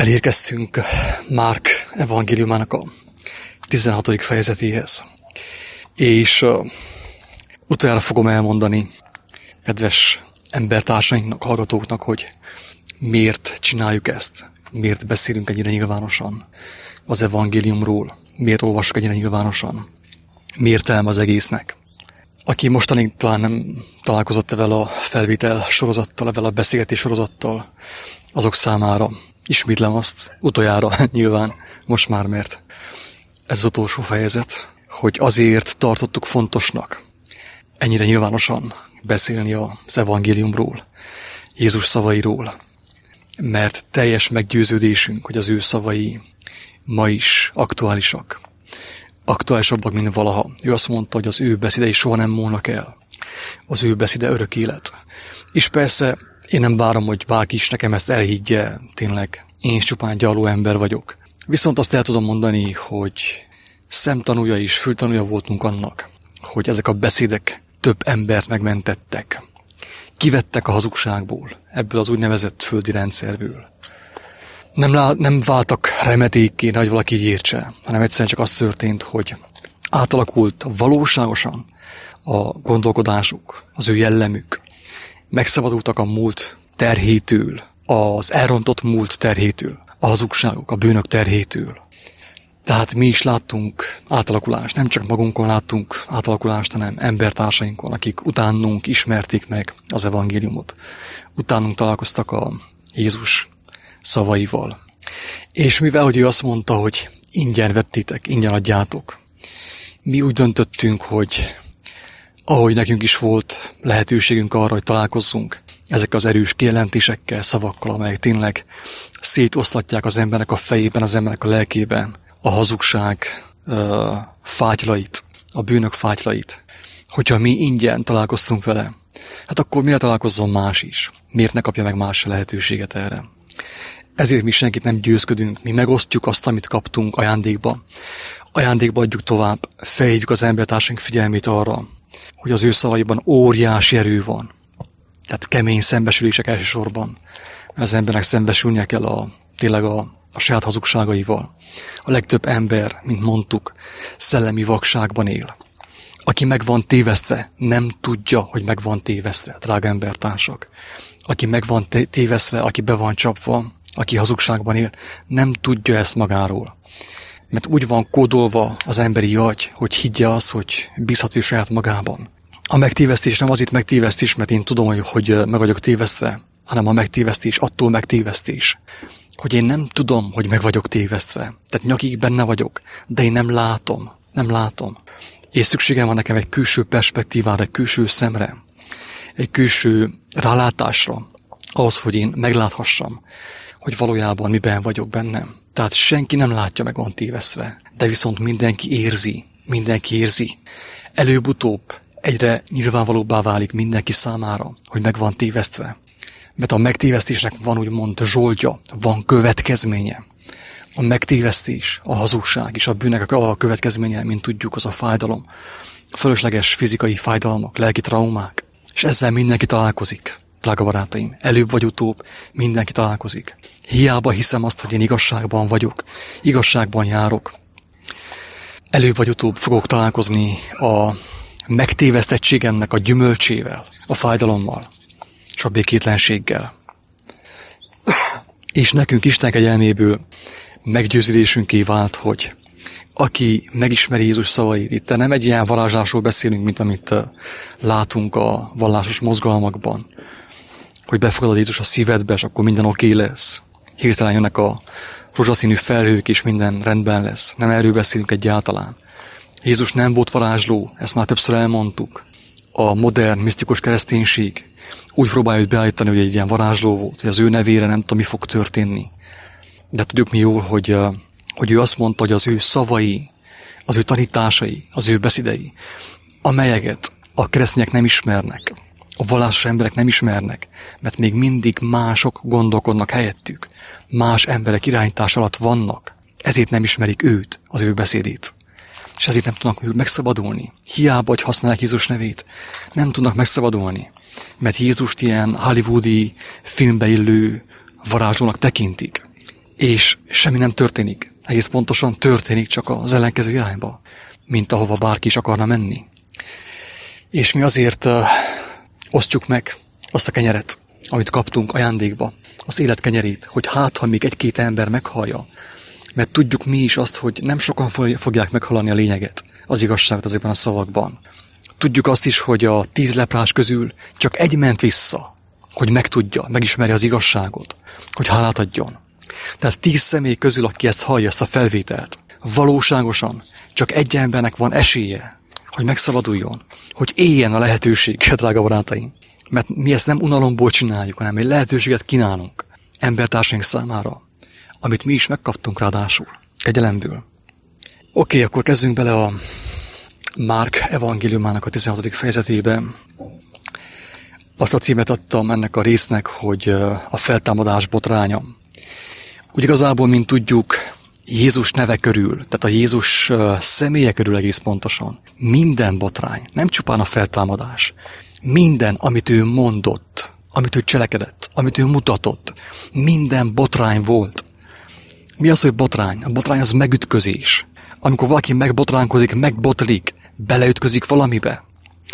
Elérkeztünk Márk evangéliumának a 16. fejezetéhez. És utoljára fogom elmondani kedves embertársainknak, hallgatóknak, hogy miért csináljuk ezt, miért beszélünk ennyire nyilvánosan az evangéliumról, miért olvasok ennyire nyilvánosan, mi értelme az egésznek. Aki mostanig talán nem találkozott vele a felvétel sorozattal, vele a beszélgetés sorozattal, azok számára ismétlem azt, utoljára nyilván, most már, mert ez az utolsó fejezet, hogy azért tartottuk fontosnak ennyire nyilvánosan beszélni az evangéliumról, Jézus szavairól, mert teljes meggyőződésünk, hogy az ő szavai ma is aktuálisak. Aktuálisabbak, mint valaha. Ő azt mondta, hogy az ő beszédei soha nem múlnak el. Az ő beszéde örök élet. És persze én nem várom, hogy bárki is nekem ezt elhiggye, tényleg én is csupán gyarló ember vagyok. Viszont azt el tudom mondani, hogy szemtanúja és fültanúja voltunk annak, hogy ezek a beszédek több embert megmentettek. Kivettek a hazugságból, ebből az úgynevezett földi rendszerből. Nem váltak remetékké, hogy valaki így értse, hanem egyszerűen csak az történt, hogy átalakult valóságosan a gondolkodásuk, az ő jellemük. Megszabadultak a múlt terhétől, az elrontott múlt terhétől, a hazugságok, a bűnök terhétől. Tehát mi is láttunk átalakulást, nem csak magunkon láttunk átalakulást, hanem embertársainkon, akik utánunk ismerték meg az evangéliumot. Utánunk találkoztak a Jézus szavaival. És mivel, hogy ő azt mondta, hogy ingyen vettétek, ingyen adjátok, mi úgy döntöttünk, hogy ahogy nekünk is volt lehetőségünk arra, hogy találkozzunk ezek az erős kijelentésekkel, szavakkal, amelyek tényleg szétoszlatják az embernek a fejében, az embernek a lelkében a hazugság fátylait, a bűnök fátylait. Hogyha mi ingyen találkoztunk vele, hát akkor miért találkozzon más is? Miért ne kapja meg más lehetőséget erre? Ezért mi senkit nem győzködünk, mi megosztjuk azt, amit kaptunk ajándékba. Ajándékba adjuk tovább, felhívjuk az embertársaink figyelmét arra, hogy az ő szavaiban óriási erő van. Tehát kemény szembesülések elsősorban. Az embernek szembesülnie kell tényleg a saját hazugságaival. A legtöbb ember, mint mondtuk, szellemi vakságban él. Aki meg van tévesztve, nem tudja, hogy meg van tévesztve, drága embertársak. Aki meg van tévesztve, aki be van csapva, aki hazugságban él, nem tudja ezt magáról. Mert úgy van kódolva az emberi agy, hogy higgye azt, hogy bízható saját magában. A megtévesztés nem azért megtévesztés, mert én tudom, hogy meg vagyok tévesztve, hanem a megtévesztés attól megtévesztés, hogy én nem tudom, hogy meg vagyok tévesztve. Tehát nyakig benne vagyok, de én nem látom. És szükségem van nekem egy külső perspektívára, egy külső szemre, egy külső rálátásra, ahhoz, hogy én megláthassam, hogy valójában miben vagyok bennem. Tehát senki nem látja, meg van tévesztve, de viszont mindenki érzi. Előbb-utóbb egyre nyilvánvalóbbá válik mindenki számára, hogy meg van tévesztve. Mert a megtévesztésnek van úgymond zsoldja, van következménye. A megtévesztés, a hazugság és a bűnnek a következménye, mint tudjuk, az a fájdalom. A fölösleges fizikai fájdalmak, lelki traumák. És ezzel mindenki találkozik, drága barátaim. Előbb vagy utóbb mindenki találkozik. Hiába hiszem azt, hogy én igazságban vagyok, igazságban járok. Előbb vagy utóbb fogok találkozni a megtévesztettségemnek a gyümölcsével, a fájdalommal, és a békétlenséggel. És nekünk Isten kegyelméből meggyőződésünké vált, hogy aki megismeri Jézus szavait, itt nem egy ilyen varázslásról beszélünk, mint amit látunk a vallásos mozgalmakban, hogy befogadod Jézus a szívedbe, és akkor minden oké lesz. Hirtelen jönnek a rózsaszínű felhők, és minden rendben lesz. Nem erről beszélünk egyáltalán. Jézus nem volt varázsló, ezt már többször elmondtuk. A modern, misztikus kereszténység úgy próbálja beállítani, hogy egy ilyen varázsló volt, hogy az ő nevére nem tudom, mi fog történni. De tudjuk mi jól, hogy ő azt mondta, hogy az ő szavai, az ő tanításai, az ő beszédei, amelyeket a keresztények nem ismernek, a vallásos emberek nem ismernek, mert még mindig mások gondolkodnak helyettük, más emberek irányítás alatt vannak, ezért nem ismerik őt, az ő beszédét. És ezért nem tudnak megszabadulni. Hiába, hogy használják Jézus nevét, nem tudnak megszabadulni. Mert Jézust ilyen hollywoodi filmbe illő varázslónak tekintik. és semmi nem történik. Egész pontosan történik csak az ellenkező irányba, mint ahova bárki is akarna menni. És mi azért osztjuk meg azt a kenyeret, amit kaptunk ajándékba, az élet kenyerét, hogy ha még egy-két ember meghallja, mert tudjuk mi is azt, hogy nem sokan fogják meghallani a lényeget, az igazságot ezekben a szavakban. Tudjuk azt is, hogy a 10 leprás közül csak egy ment vissza, hogy megtudja, megismerje az igazságot, hogy hálát adjon. Tehát 10 személy közül, aki ezt hallja, ezt a felvételt, valóságosan csak egy embernek van esélye, hogy megszabaduljon, hogy éljen a lehetőség, drága barátaim. Mert mi ezt nem unalomból csináljuk, hanem egy lehetőséget kínálunk embertársaink számára, amit mi is megkaptunk ráadásul, kegyelemből. Oké, akkor kezdjünk bele a Márk evangéliumának a 16. fejezetébe. Azt a címet adtam ennek a résznek, hogy a feltámadás botránya. Úgy igazából, mint tudjuk, Jézus neve körül, tehát a Jézus személye körül egész pontosan. Minden botrány, nem csupán a feltámadás. Minden, amit ő mondott, amit ő cselekedett, amit ő mutatott, minden botrány volt. Mi az, hogy botrány? A botrány az megütközés. Amikor valaki megbotránkozik, megbotlik, beleütközik valamibe.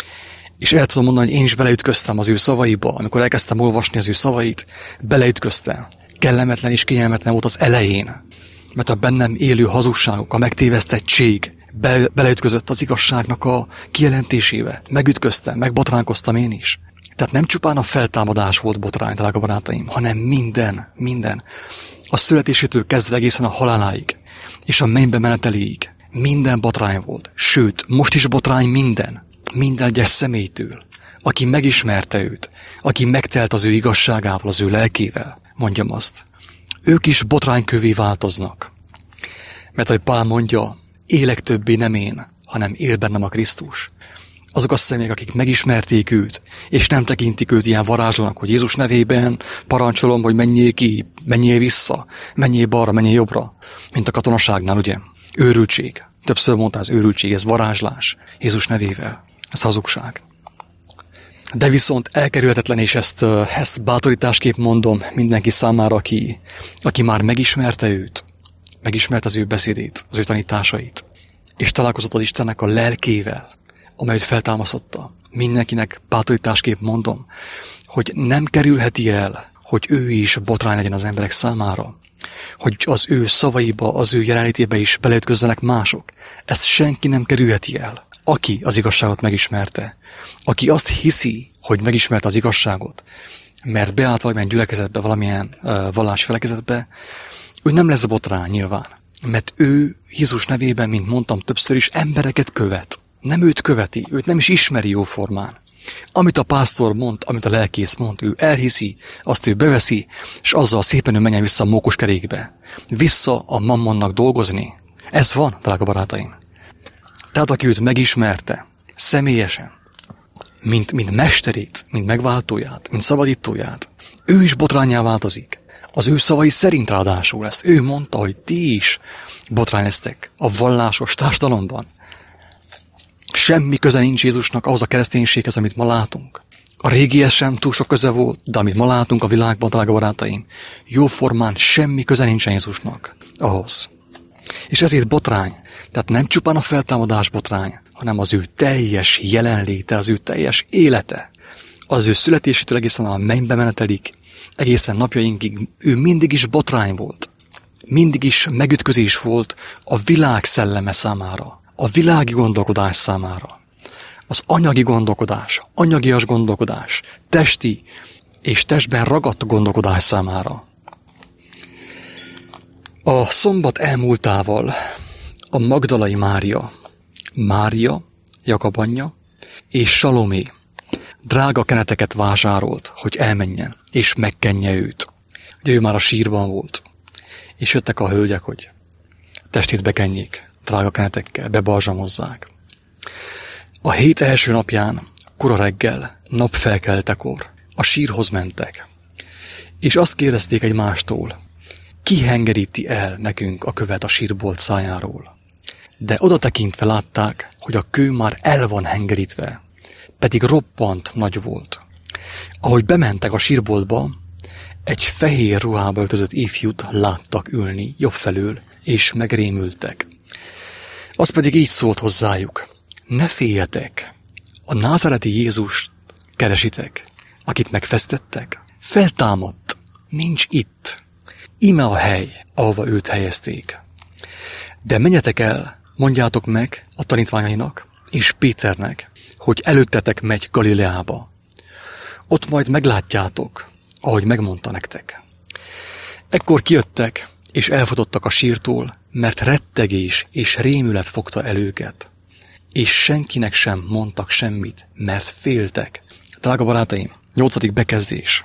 És el tudom mondani, hogy én is beleütköztem az ő szavaiba, amikor elkezdtem olvasni az ő szavait, beleütköztem. Kellemetlen és kényelmetlen volt az elején, mert a bennem élő hazugságok, a megtévesztettség beleütközött az igazságnak a kijelentésébe. Megütköztem, megbotránkoztam én is. Tehát nem csupán a feltámadás volt botrány, drága barátaim, hanem minden. A születésétől kezdve egészen a haláláig, és a mennybe meneteléig. Minden botrány volt. Sőt, most is botrány minden egyes személytől, aki megismerte őt, aki megtelt az ő igazságával, az ő lelkével, mondjam azt. Ők is botránykövé változnak. Mert ahogy Pál mondja, élek többé nem én, hanem él bennem a Krisztus. Azok a személyek, akik megismerték őt, és nem tekintik őt ilyen varázslónak, hogy Jézus nevében parancsolom, hogy menjél ki, menjél vissza, menjél balra, menjél jobbra, mint a katonaságnál, ugye? Őrültség. Többször mondta, az őrültség, ez varázslás Jézus nevével. Ez hazugság. De viszont elkerülhetetlen, és ezt bátorításképp mondom mindenki számára, aki már megismerte őt, megismerte az ő beszédét, az ő tanításait, és találkozott az Istennek a lelkével, amelyet feltámasztotta. Mindenkinek bátorításképp mondom, hogy nem kerülheti el, hogy ő is botrány legyen az emberek számára, hogy az ő szavaiba, az ő jelenlétébe is beleütközzenek mások. Ezt senki nem kerülheti el. Aki az igazságot megismerte, aki azt hiszi, hogy megismerte az igazságot, mert beállt valamilyen gyülekezetbe, valamilyen vallási felekezetbe, ő nem lesz botrány nyilván. Mert ő Jézus nevében, mint mondtam többször is, embereket követ. Nem őt követi, őt nem is ismeri jóformán. Amit a pásztor mond, amit a lelkész mond, ő elhiszi, azt ő beveszi, és azzal szépen ő menjen vissza a mókuskerékbe. Vissza a mammonnak dolgozni. Ez van, drága barátaim. Tehát aki őt megismerte, személyesen, mint mesterét, mint megváltóját, mint szabadítóját, ő is botránnyá változik. Az ő szavai szerint ráadásul ezt. Ő mondta, hogy ti is botrány lesztek a vallásos társadalomban. Semmi köze nincs Jézusnak ahhoz a kereszténységhez, amit ma látunk. A régihez sem túl sok köze volt, de amit ma látunk a világban, drága barátaim, jóformán semmi köze nincsen Jézusnak ahhoz. És ezért botrány, tehát nem csupán a feltámadás botrány, hanem az ő teljes jelenléte, az ő teljes élete, az ő születésétől egészen a mennybe menetelik, egészen napjainkig, ő mindig is botrány volt. Mindig is megütközés volt a világ szelleme számára, a világi gondolkodás számára. Az anyagi gondolkodás, anyagias gondolkodás, testi és testben ragadt gondolkodás számára. A szombat elmúltával a Magdalai Mária, Jakab anyja, és Salomé drága keneteket vásárolt, hogy elmenjen, és megkenje őt. Ugye ő már a sírban volt, és jöttek a hölgyek, hogy testét bekenjék, drága kenetekkel, bebalzsamozzák. A hét első napján, kora reggel, napfelkeltekor a sírhoz mentek, és azt kérdezték egymástól, ki hengeríti el nekünk a követ a sírbolt szájáról? De oda tekintve látták, hogy a kő már el van hengerítve, pedig roppant nagy volt. Ahogy bementek a sírboltba, egy fehér ruhába öltözött ifjút láttak ülni jobb felől, és megrémültek. Az pedig így szólt hozzájuk: ne féljetek, a názáreti Jézust keresitek, akit megfesztettek. Feltámadt, nincs itt. Íme a hely, ahova őt helyezték. De menjetek el, mondjátok meg a tanítványainak és Péternek, hogy előttetek megy Galileába. Ott majd meglátjátok, ahogy megmondta nektek. Ekkor kijöttek, és elfutottak a sírtól, mert rettegés és rémület fogta el őket. És senkinek sem mondtak semmit, mert féltek. Drága barátaim, 8. bekezdés.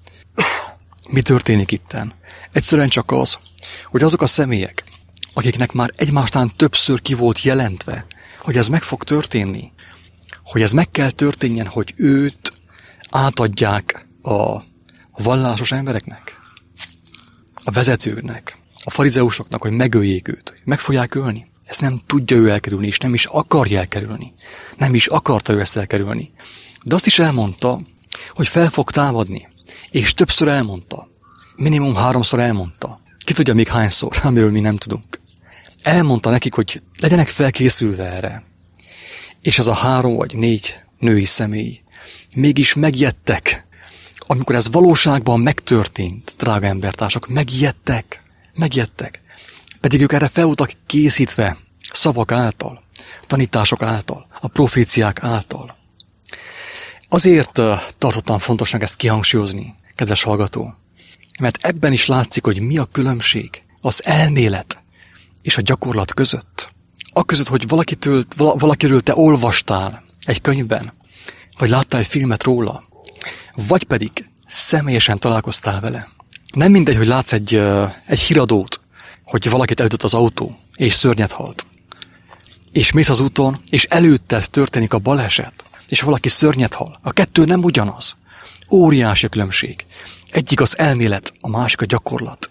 Mi történik itten? Egyszerűen csak az, hogy azok a személyek, akiknek már egymástán többször ki volt jelentve, hogy ez meg fog történni, hogy ez meg kell történjen, hogy őt átadják a vallásos embereknek, a vezetőnek, a farizeusoknak, hogy megöljék őt, hogy meg fogják ölni. Ezt nem tudja ő elkerülni, és nem is akarja elkerülni. Nem is akarta ő ezt elkerülni. De azt is elmondta, hogy fel fog támadni. És többször elmondta. Minimum 3-szor elmondta. Ki tudja még hányszor, amiről mi nem tudunk. Elmondta nekik, hogy legyenek felkészülve erre. És ez a 3 vagy 4 női személy mégis megijedtek. Amikor ez valóságban megtörtént, drága embertársak, megijedtek. Pedig ők erre fel voltak készítve szavak által, tanítások által, a proféciák által. Azért tartottam fontosnak ezt kihangsúlyozni, kedves hallgató, mert ebben is látszik, hogy mi a különbség az elmélet és a gyakorlat között. Akközött, hogy valakiről te olvastál egy könyvben, vagy láttál egy filmet róla, vagy pedig személyesen találkoztál vele. Nem mindegy, hogy látsz egy híradót, hogy valakit elütött az autó, és szörnyet halt. És mész az úton, és előtted történik a baleset, és valaki szörnyet hal. A kettő nem ugyanaz. Óriási különbség. Egyik az elmélet, a másik a gyakorlat.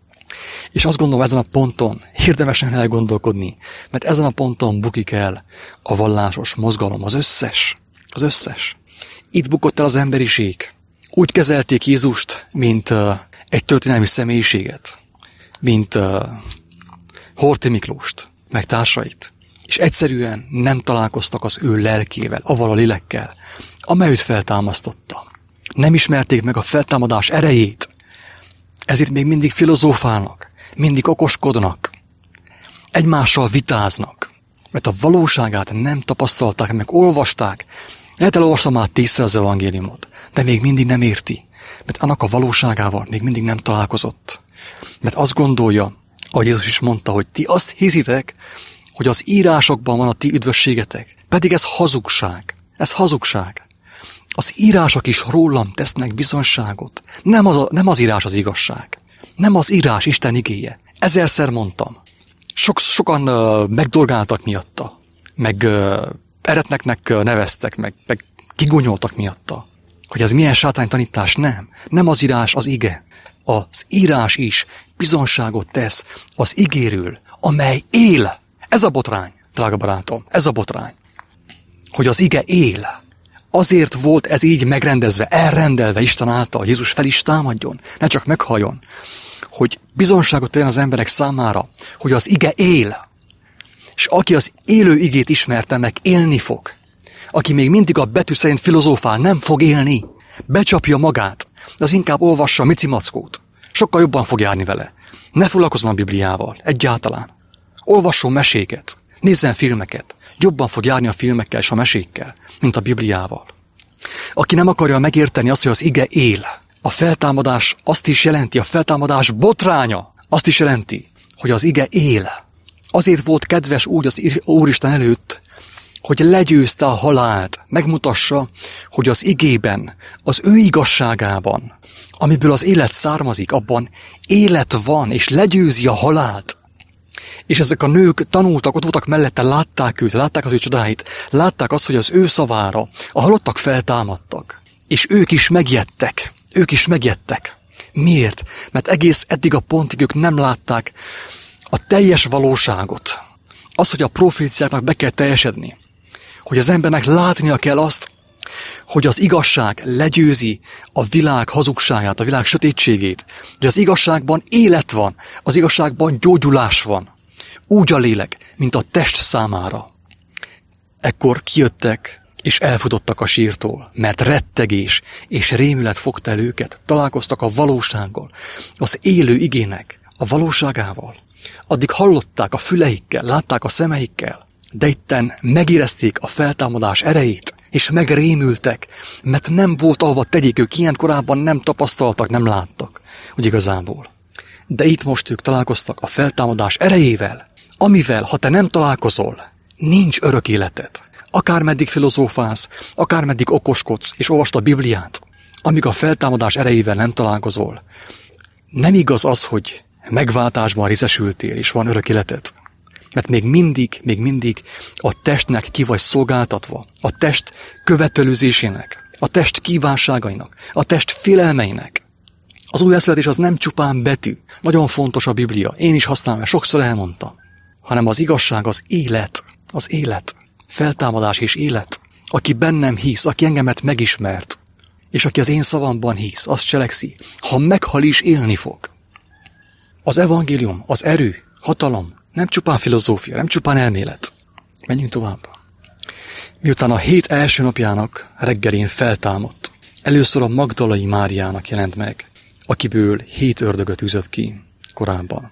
És azt gondolom, ezen a ponton érdemesen elgondolkodni, mert ezen a ponton bukik el a vallásos mozgalom, az összes. Itt bukott el az emberiség. Úgy kezelték Jézust, mint egy történelmi személyiséget, mint Horthy Miklóst, meg társait. És egyszerűen nem találkoztak az ő lelkével, avval a lélekkel, amely őt feltámasztotta. Nem ismerték meg a feltámadás erejét, ezért még mindig filozófálnak, mindig okoskodnak, egymással vitáznak, mert a valóságát nem tapasztalták meg, olvasták. Lehet elolvastam már 10-szer az evangéliumot, de még mindig nem érti, mert annak a valóságával még mindig nem találkozott. Mert azt gondolja, ahogy Jézus is mondta, hogy ti azt hiszitek, hogy az írásokban van a ti üdvösségetek. Pedig ez hazugság. Ez hazugság. Az írások is rólam tesznek bizonyságot. Nem az írás az igazság. Nem az írás Isten igéje. 1000-szer mondtam. Sokan megdorgáltak miatta. Meg eretneknek neveztek, meg kigunyoltak miatta. Hogy ez milyen sátány tanítás. Nem az írás az ige. Az írás is bizonyságot tesz az igéről, amely él. Ez a botrány, drága barátom, ez a botrány. Hogy az ige él. Azért volt ez így megrendezve, elrendelve Isten által, Jézus fel is támadjon, ne csak meghalljon, hogy bizonságot tegyen az emberek számára, hogy az ige él. És aki az élő igét ismerte meg, élni fog. Aki még mindig a betű szerint filozófál, nem fog élni. Becsapja magát, de az inkább olvassa a Micimackót. Sokkal jobban fog járni vele. Ne foglalkozzon a Bibliával, egyáltalán. Olvasson meséket, nézzen filmeket. Jobban fog járni a filmekkel és a mesékkel, mint a Bibliával. Aki nem akarja megérteni azt, hogy az ige él, a feltámadás azt is jelenti, a feltámadás botránya azt is jelenti, hogy az ige él. Azért volt kedves úgy az Úristen előtt, hogy legyőzte a halált, megmutassa, hogy az igében, az ő igazságában, amiből az élet származik, abban élet van, és legyőzi a halált. És ezek a nők tanultak, ott voltak mellette, látták őt, látták az ő csodáit, látták azt, hogy az ő szavára a halottak feltámadtak. És ők is megijedtek. Miért? Mert egész eddig a pontig ők nem látták a teljes valóságot. Az, hogy a proféciáknak be kell teljesedni. Hogy az embernek látnia kell azt, hogy az igazság legyőzi a világ hazugságát, a világ sötétségét, hogy az igazságban élet van, az igazságban gyógyulás van, úgy a lélek, mint a test számára. Ekkor kijöttek és elfutottak a sírtól, mert rettegés és rémület fogta el őket, találkoztak a valósággal, az élő igének, a valóságával. Addig hallották a füleikkel, látták a szemeikkel, de itten megérezték a feltámadás erejét, és megrémültek, mert nem volt ahova tegyék, ők ilyen korábban nem tapasztaltak, nem láttak, hogy igazából. De itt most ők találkoztak a feltámadás erejével, amivel, ha te nem találkozol, nincs örök életed. Akármeddig filozófálsz, akármeddig okoskodsz, és olvasd a Bibliát, amíg a feltámadás erejével nem találkozol. Nem igaz az, hogy megváltásban részesültél, és van örök életed. Mert még mindig a testnek ki vagy szolgáltatva, a test követelőzésének, a test kívánságainak, a test félelmeinek. Az újjászületés az nem csupán betű, nagyon fontos a Biblia, én is használom, mert sokszor elmondtam, hanem az igazság, az élet, feltámadás és élet. Aki bennem hisz, aki engemet megismert, és aki az én szavamban hisz, az cselekszi, ha meghal is élni fog. Az evangélium, az erő, hatalom, nem csupán filozófia, nem csupán elmélet. Menjünk tovább. Miután a hét első napjának reggelén feltámadt, először a Magdalai Máriának jelent meg, akiből 7 ördögöt űzött ki korábban.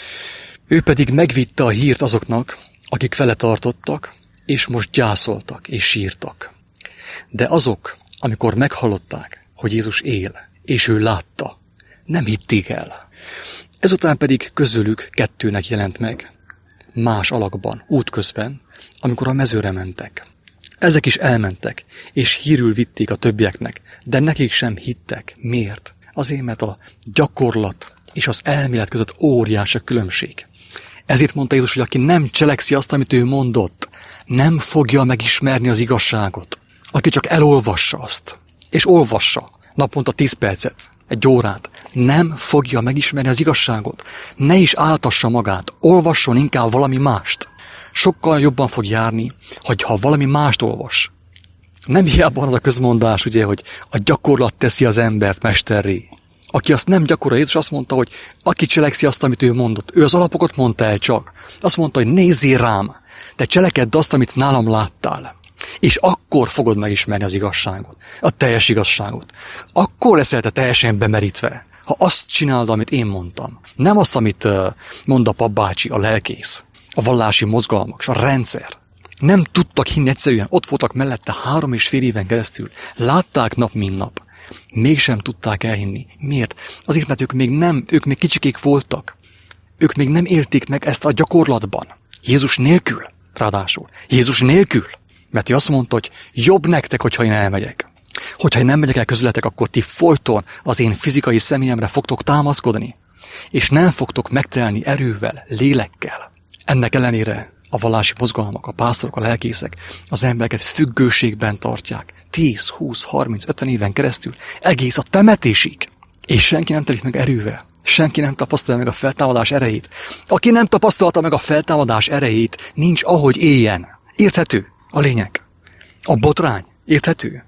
Ő pedig megvitte a hírt azoknak, akik vele tartottak, és most gyászoltak és sírtak. De azok, amikor meghallották, hogy Jézus él, és ő látta, nem hitték el. Ezután pedig közülük 2 jelent meg, más alakban, útközben, amikor a mezőre mentek. Ezek is elmentek, és hírül vitték a többieknek, de nekik sem hittek. Miért? Azért, mert a gyakorlat és az elmélet között óriás a különbség. Ezért mondta Jézus, hogy aki nem cselekszi azt, amit ő mondott, nem fogja megismerni az igazságot. Aki csak elolvassa azt, és olvassa naponta 10 percet, 1 órát, nem fogja megismerni az igazságot. Ne is áltassa magát, olvasson inkább valami mást. Sokkal jobban fog járni, ha valami mást olvas. Nem hiába van az a közmondás, ugye, hogy a gyakorlat teszi az embert mesterré. Aki azt nem gyakorolja, Jézus azt mondta, hogy aki cselekszi azt, amit ő mondott, ő az alapokat mondta el csak. Azt mondta, hogy nézzél rám, te cselekedd azt, amit nálam láttál. És akkor fogod megismerni az igazságot, a teljes igazságot. Akkor leszel te teljesen bemerítve, ha azt csinálod, amit én mondtam. Nem azt, amit mond a papbácsi, a lelkész, a vallási mozgalmak, a rendszer. Nem tudtak hinni egyszerűen, ott voltak mellette 3,5 éven keresztül. Látták nap, mint nap. Mégsem tudták elhinni. Miért? Azért, mert ők még kicsikék voltak. Ők még nem élték meg ezt a gyakorlatban. Jézus nélkül, ráadásul. Jézus nélkül. Mert ő azt mondta, hogy jobb nektek, hogyha én elmegyek. Hogyha én nem megyek el közületek, akkor ti folyton az én fizikai személyemre fogtok támaszkodni. És nem fogtok megtelni erővel, lélekkel. Ennek ellenére a vallási mozgalmak, a pásztorok, a lelkészek az embereket függőségben tartják. 10, 20, 30, 50 éven keresztül, egész a temetésig. És senki nem telik meg erővel. Senki nem tapasztalja meg a feltámadás erejét. Aki nem tapasztalta meg a feltámadás erejét, nincs ahogy éljen. Érthető a lényeg. A botrány. Érthető.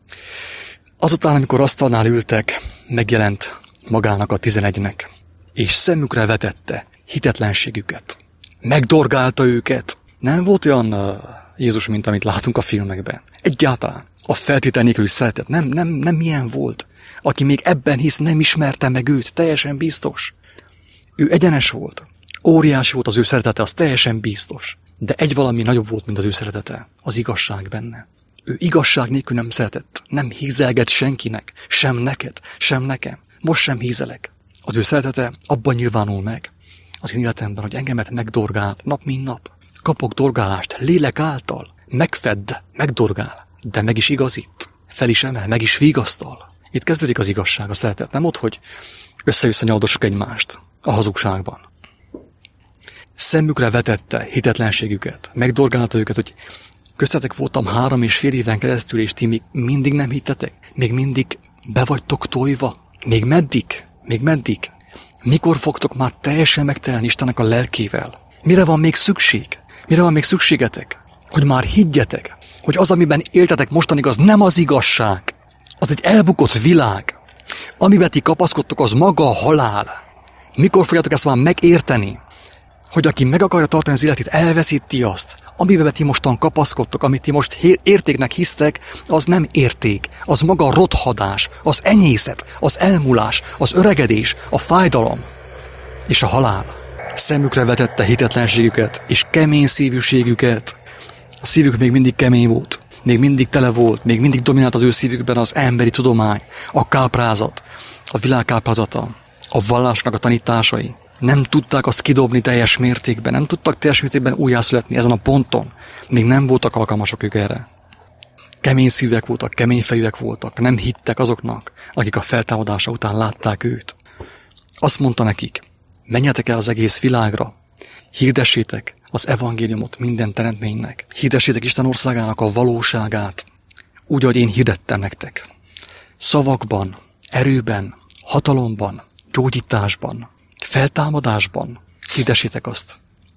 Azután, amikor asztalnál ültek, megjelent magának a 11-nek, és szemükre vetette hitetlenségüket. Megdorgálta őket. Nem volt olyan Jézus, mint amit látunk a filmekben. Egyáltalán. A feltétel nélküli szeretet nem ilyen volt. Aki még ebben hisz, nem ismerte meg őt, teljesen biztos. Ő egyenes volt. Óriási volt az ő szeretete, az teljesen biztos. De egy valami nagyobb volt, mint az ő szeretete. Az igazság benne. Ő igazság nélkül nem szeretett. Nem hízelget senkinek. Sem neked, sem nekem. Most sem hízelek. Az ő szeretete abban nyilvánul meg. Az én életemben, hogy engemet megdorgál nap, mint nap. Kapok dorgálást lélek által. Megfedd, megdorgál. De meg is igazít. Fel is emel, meg is vigasztal. Itt kezdődik az igazság, a szeretet. Nem ott, hogy össze-vissza nyaldossuk egymást a hazugságban. Szemükre vetette hitetlenségüket. Megdorgálta őket, hogy köztetek voltam 3,5 éven keresztül, és ti még mindig nem hittetek? Még mindig be vagytok tojva? Még meddig? Még meddig? Mikor fogtok már teljesen megtelni Istennek a lelkével? Mire van még szükség? Mire van még szükségetek? Hogy már higgyetek, hogy az, amiben éltetek mostanig, az nem az igazság. Az egy elbukott világ. Amiben ti kapaszkodtok, az maga a halál. Mikor fogjátok ezt már megérteni? Hogy aki meg akarja tartani az életét, elveszíti azt. Amiben ti mostan kapaszkodtok, amit ti most értéknek hisztek, az nem érték. Az maga a rothadás, az enyészet, az elmúlás, az öregedés, a fájdalom és a halál. Szemükre vetette hitetlenségüket és kemény szívűségüket. A szívük még mindig kemény volt, még mindig tele volt, még mindig dominált az ő szívükben az emberi tudomány, a káprázat, a világ káprázata, a vallásnak a tanításai. Nem tudták azt kidobni teljes mértékben, nem tudtak teljes mértékben újjászületni ezen a ponton. Még nem voltak alkalmasok ők erre. Kemény szívek voltak, kemény fejűek voltak, nem hittek azoknak, akik a feltámadása után látták őt. Azt mondta nekik, menjetek el az egész világra, hirdessétek az evangéliumot minden teremtménynek, hirdessétek Isten országának a valóságát, úgy, ahogy én hirdettem nektek. Szavakban, erőben, hatalomban, gyógyításban, feltámadásban hirdessétek azt.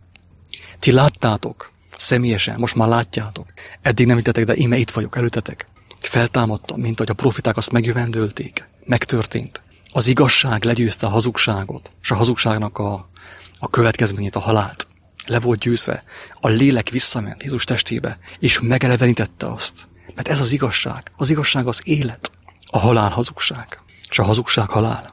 Ti láttátok, személyesen, most már látjátok, eddig nem hittetek, de íme itt vagyok előtetek. Feltámadtam, mint ahogy a profiták azt megjövendölték, megtörtént. Az igazság legyőzte a hazugságot, és a hazugságnak a következményét, a halált. Le volt győzve, a lélek visszament Jézus testébe, és megelevenítette azt. Mert ez az igazság az élet, a halál hazugság, és a hazugság halál.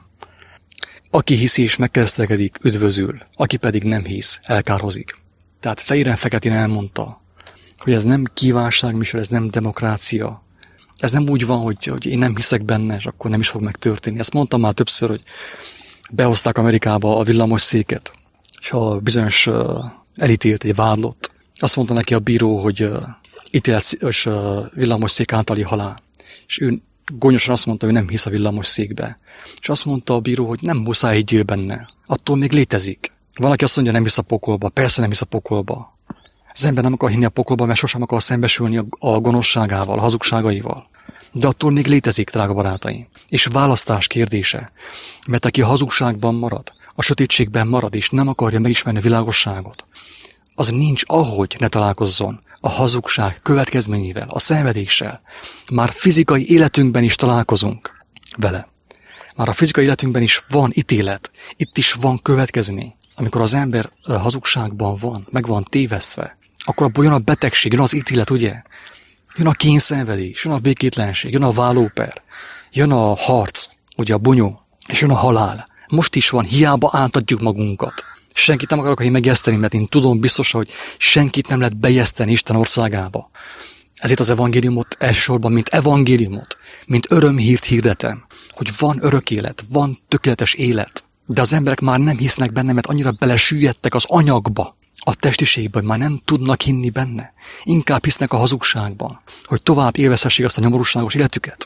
Aki hiszi és megkeresztelkedik, üdvözül, aki pedig nem hisz, elkárhozik. Tehát fehéren-feketén elmondta, hogy ez nem kívánságműsor, ez nem demokrácia. Ez nem úgy van, hogy én nem hiszek benne, és akkor nem is fog megtörténni. Ezt mondtam már többször, hogy behozták Amerikába a villamos széket, és a bizonyos elítélt, egy vádlott. Azt mondta neki a bíró, hogy ítélt és villamos szék általi halál. És ő gonyosan azt mondta, hogy nem hisz a villamos székbe. És azt mondta a bíró, hogy nem muszáj higgyél benne. Attól még létezik. Van, aki azt mondja, nem hisz a pokolba. Persze nem hisz a pokolba. Az ember nem akar hinni a pokolba, mert sosem akar szembesülni a gonoszságával, a hazugságaival. De attól még létezik, drága barátaim. És választás kérdése. Mert aki a hazugságban marad, a sötétségben marad, és nem akarja megismerni a világosságot, az nincs ahogy ne találkozzon a hazugság következményével, a szenvedéssel. Már fizikai életünkben is találkozunk vele. Már a fizikai életünkben is van ítélet, itt is van következmény. Amikor az ember hazugságban van, meg van tévesztve, akkor abból jön a betegség, jön az ítélet, ugye? Jön a kényszenvedés, jön a békétlenség, jön a vállóper, jön a harc, ugye a bunyó, és jön a halál. Most is van, hiába átadjuk magunkat. Senkit nem akarok én megijeszteni, mert én tudom biztosan, hogy senkit nem lehet bejeszteni Isten országába. Ezért az evangéliumot elsősorban, mint evangéliumot, mint örömhírt hirdetem, hogy van örök élet, van tökéletes élet. De az emberek már nem hisznek benne, mert annyira belesüllyedtek az anyagba, a testiségbe, hogy már nem tudnak hinni benne. Inkább hisznek a hazugságban, hogy tovább élvezhessék azt a nyomorúságos életüket.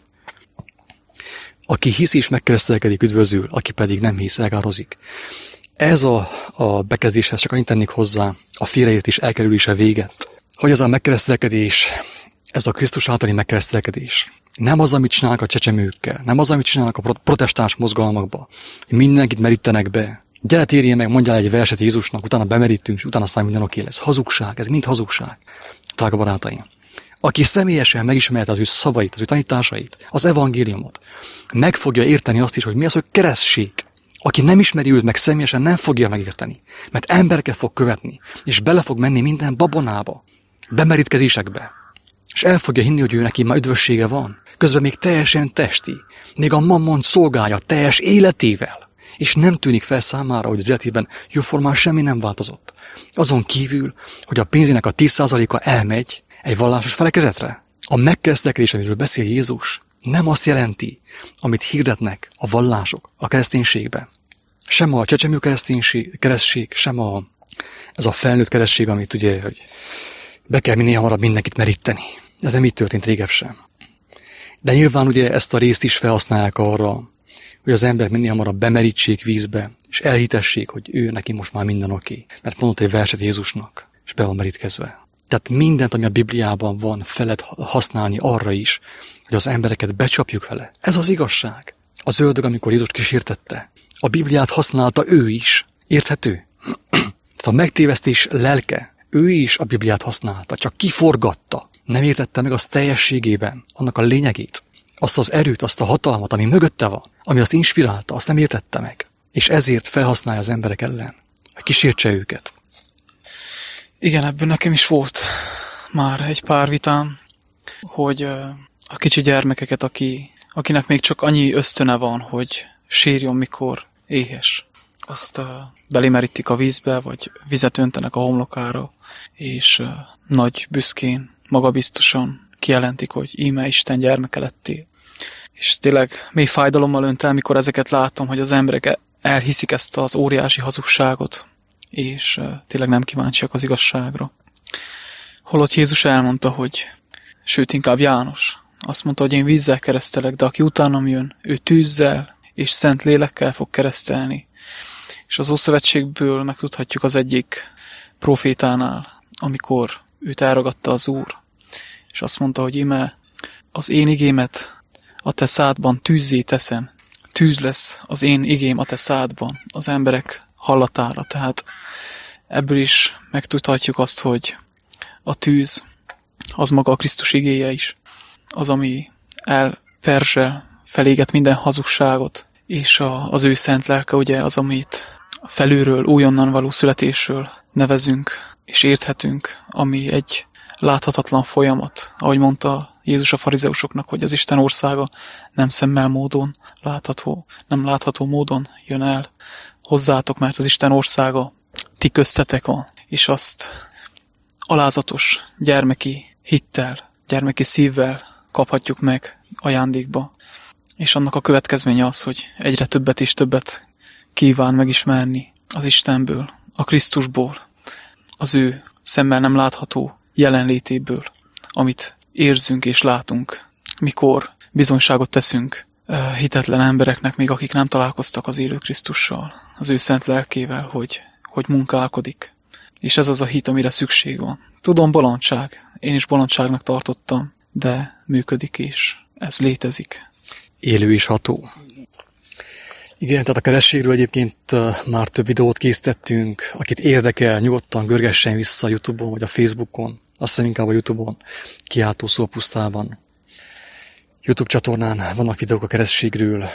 Aki hisz és megkeresztelkedik, üdvözül, aki pedig nem hisz, elkározik. Ez a bekezdéshez csak annyit tennék hozzá, a félreértés elkerülése véget. Hogy ez a megkeresztelkedés, ez a Krisztus általi megkeresztelkedés. Nem az, amit csinálnak a csecsemőkkel, nem az, amit csinálnak a protestáns mozgalmakba, hogy mindenkit merítenek be. Gyere, térjél meg, mondjál egy verset Jézusnak, utána bemerítünk, és utána aztán minden oké lesz. Hazugság, ez mind hazugság, drága barátaim. Aki személyesen megismerte az ő szavait, az ő tanításait, az evangéliumot, meg fogja érteni azt is, hogy mi az, hogy keresztség. Aki nem ismeri őt meg személyesen, nem fogja megérteni, mert embereket fog követni, és bele fog menni minden babonába, bemerítkezésekbe, és el fogja hinni, hogy ő neki ma üdvössége van. Közben még teljesen testi, még a mammont szolgálja teljes életével, és nem tűnik fel számára, hogy az életében jóformán semmi nem változott. Azon kívül, hogy a pénzének a 10%-a elmegy egy vallásos felekezetre. A megkeresztelkedés, amiről beszél Jézus, nem azt jelenti, amit hirdetnek a vallások a kereszténységben. Sem a csecsemő keresztség, sem ez a felnőtt keresztség, amit ugye, hogy be kell minél hamarabb mindenkit meríteni. Ez nem így történt régebb sem. De nyilván ugye ezt a részt is felhasználják arra, hogy az ember minél hamarabb bemerítsék vízbe, és elhitessék, hogy ő neki most már minden oké. Mert mondott egy verset Jézusnak, és be van merítkezve. Tehát mindent, ami a Bibliában van, fel lehet használni arra is, hogy az embereket becsapjuk vele. Ez az igazság. Az ördög, amikor Jézust kísértette, a Bibliát használta ő is. Érthető? Tehát a megtévesztés lelke, ő is a Bibliát használta, csak kiforgatta. Nem értette meg azt teljességében, annak a lényegét, azt az erőt, azt a hatalmat, ami mögötte van, ami azt inspirálta, azt nem értette meg. És ezért felhasználja az emberek ellen, hogy kísértse őket. Igen, ebből nekem is volt már egy pár vitám, hogy a kicsi gyermekeket, akinek még csak annyi ösztöne van, hogy sírjon, mikor éhes, azt belemerítik a vízbe, vagy vizet öntenek a homlokára, és nagy büszkén, magabiztosan kijelentik, hogy íme Isten gyermeke lettél. És tényleg mély fájdalommal önt el, mikor ezeket látom, hogy az emberek elhiszik ezt az óriási hazugságot, és tényleg nem kíváncsiak az igazságra. Holott Jézus elmondta, hogy, sőt inkább János, azt mondta, hogy én vízzel keresztelek, de aki utánam jön, ő tűzzel és szent lélekkel fog keresztelni. És az Ószövetségből megtudhatjuk az egyik profétánál, amikor őt elragadta az Úr, és azt mondta, hogy íme az én igémet a te szádban tűzzé teszem. Tűz lesz az én igém a te szádban, az emberek hallatára. Tehát ebből is megtudhatjuk azt, hogy a tűz az maga a Krisztus igéje is. Az, ami elperzsel, feléget minden hazugságot, és az ő szent lelke, ugye az, amit felülről, újonnan való születésről nevezünk és érthetünk, ami egy láthatatlan folyamat, ahogy mondta Jézus a farizeusoknak, hogy az Isten országa nem szemmel módon látható, nem látható módon jön el hozzátok, mert az Isten országa ti köztetek van, és azt alázatos gyermeki hittel, gyermeki szívvel kaphatjuk meg ajándékba. És annak a következménye az, hogy egyre többet és többet kíván megismerni az Istenből, a Krisztusból, az ő szemmel nem látható jelenlétéből, amit érzünk és látunk, mikor bizonyságot teszünk hitetlen embereknek, még akik nem találkoztak az élő Krisztussal, az ő szent lelkével, hogy munkálkodik. És ez az a hit, amire szükség van. Tudom, bolondság. Én is bolondságnak tartottam, de működik és ez létezik. Élő és ható. Igen, tehát a kerességről egyébként már több videót készítettünk. Akit érdekel, nyugodtan görgessen vissza a YouTube-on vagy a Facebookon. Azt hiszem inkább a YouTube-on, Kiáltó szó a pusztában. YouTube csatornán vannak videók a kerességről.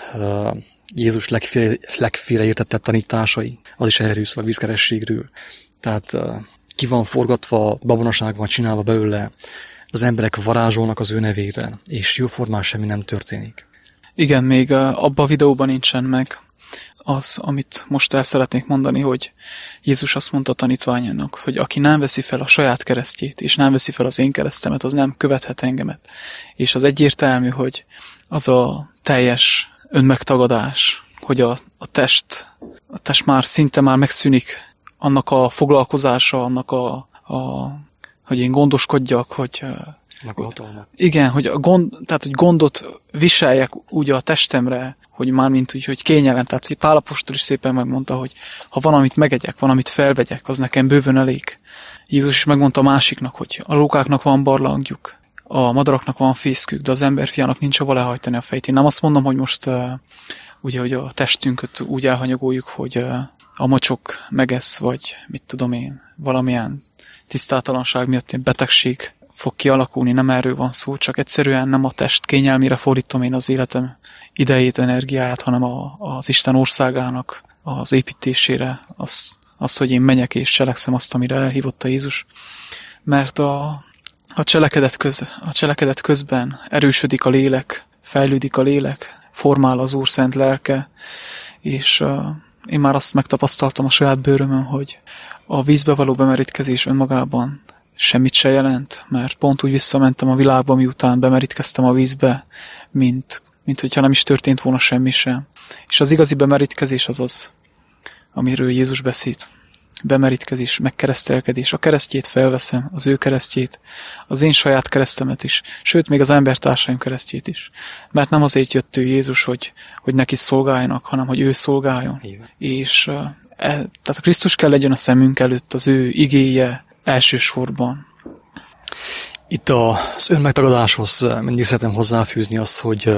Jézus legfélreértettebb tanításai, az is erről szól a vízkerességről. Tehát ki van forgatva, babonaság van csinálva belőle, az emberek varázsolnak az ő nevében, és jóformán semmi nem történik. Igen, még abban a videóban nincsen meg az, amit most el szeretnék mondani, hogy Jézus azt mondta a tanítványának, hogy aki nem veszi fel a saját keresztjét, és nem veszi fel az én keresztemet, az nem követhet engemet. És az egyértelmű, hogy az a teljes önmegtagadás, hogy a test már szinte már megszűnik, annak a foglalkozása, annak hogy én gondoskodjak, hogy igen, hogy tehát hogy gondot viseljek úgy a testemre, hogy mármint úgy, hogy kényelem. Tehát Pál apostol is szépen megmondta, hogy ha valamit megegyek, valamit felvegyek, az nekem bőven elég. Jézus is megmondta a másiknak, hogy a rókáknak van barlangjuk, a madaraknak van fészkük, de az emberfiának nincs hova lehajtani a fejét. Én nem azt mondom, hogy most ugye, hogy a testünket úgy elhanyagoljuk, hogy a mocsok megesz, vagy mit tudom én, valamilyen tisztátalanság miatt ilyen betegség fog kialakulni, nem erről van szó, csak egyszerűen nem a test kényelmére fordítom én az életem idejét, energiáját, hanem az Isten országának az építésére, az, hogy én menjek és cselekszem azt, amire elhívott a Jézus. Mert a cselekedet közben erősödik a lélek, fejlődik a lélek, formál az Úr szent lelke, és én már azt megtapasztaltam a saját bőrömön, hogy a vízbe való bemerítkezés önmagában semmit se jelent, mert pont úgy visszamentem a világba, miután bemerítkeztem a vízbe, mint hogyha nem is történt volna semmi sem. És az igazi bemerítkezés az, amiről Jézus beszél. Bemerítkezés, megkeresztelkedés. A keresztjét felveszem, az ő keresztjét, az én saját keresztemet is, sőt, még az embertársaim keresztjét is. Mert nem azért jött ő Jézus, hogy neki szolgáljanak, hanem hogy ő szolgáljon. Igen. És tehát a Krisztus kell legyen a szemünk előtt, az ő igéje elsősorban. Itt az önmegtagadáshoz mindig szeretem hozzáfűzni azt, hogy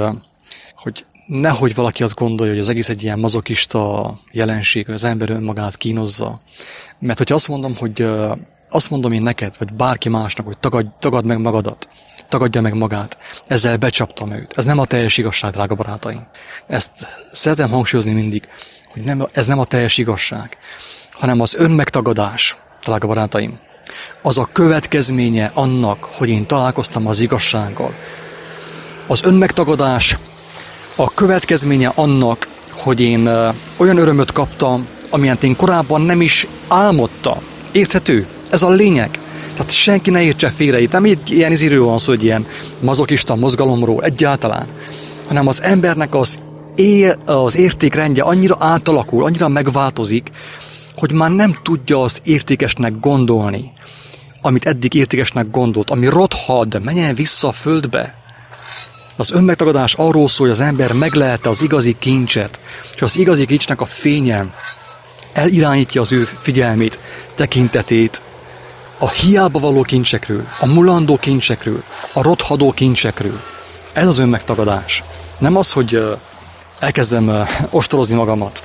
nehogy valaki azt gondolja, hogy az egész egy ilyen mazokista jelenség, hogy az ember önmagát kínozza. Mert hogyha azt mondom, hogy azt mondom én neked, vagy bárki másnak, hogy tagadd meg magadat, tagadja meg magát, ezzel becsaptam őt. Ez nem a teljes igazság, drága barátaim. Ezt szeretem hangsúlyozni mindig, hogy ez nem a teljes igazság, hanem az önmegtagadás, drága barátaim. Az a következménye annak, hogy én találkoztam az igazsággal. Az önmegtagadás a következménye annak, hogy én olyan örömöt kaptam, amilyent én korábban nem is álmodtam. Érthető? Ez a lényeg. Tehát senki ne értse félre itt. Nem ilyen izéről van szó, hogy ilyen mazokista mozgalomról egyáltalán, hanem az embernek az értékrendje annyira átalakul, annyira megváltozik, hogy már nem tudja azt értékesnek gondolni, amit eddig értékesnek gondolt, ami rothad, menjen vissza a földbe. Az önmegtagadás arról szól, hogy az ember meglelte az igazi kincset, és az igazi kincsnek a fénye elirányítja az ő figyelmét, tekintetét a hiába való kincsekről, a mulandó kincsekről, a rothadó kincsekről. Ez az önmegtagadás. Nem az, hogy elkezdem ostorozni magamat,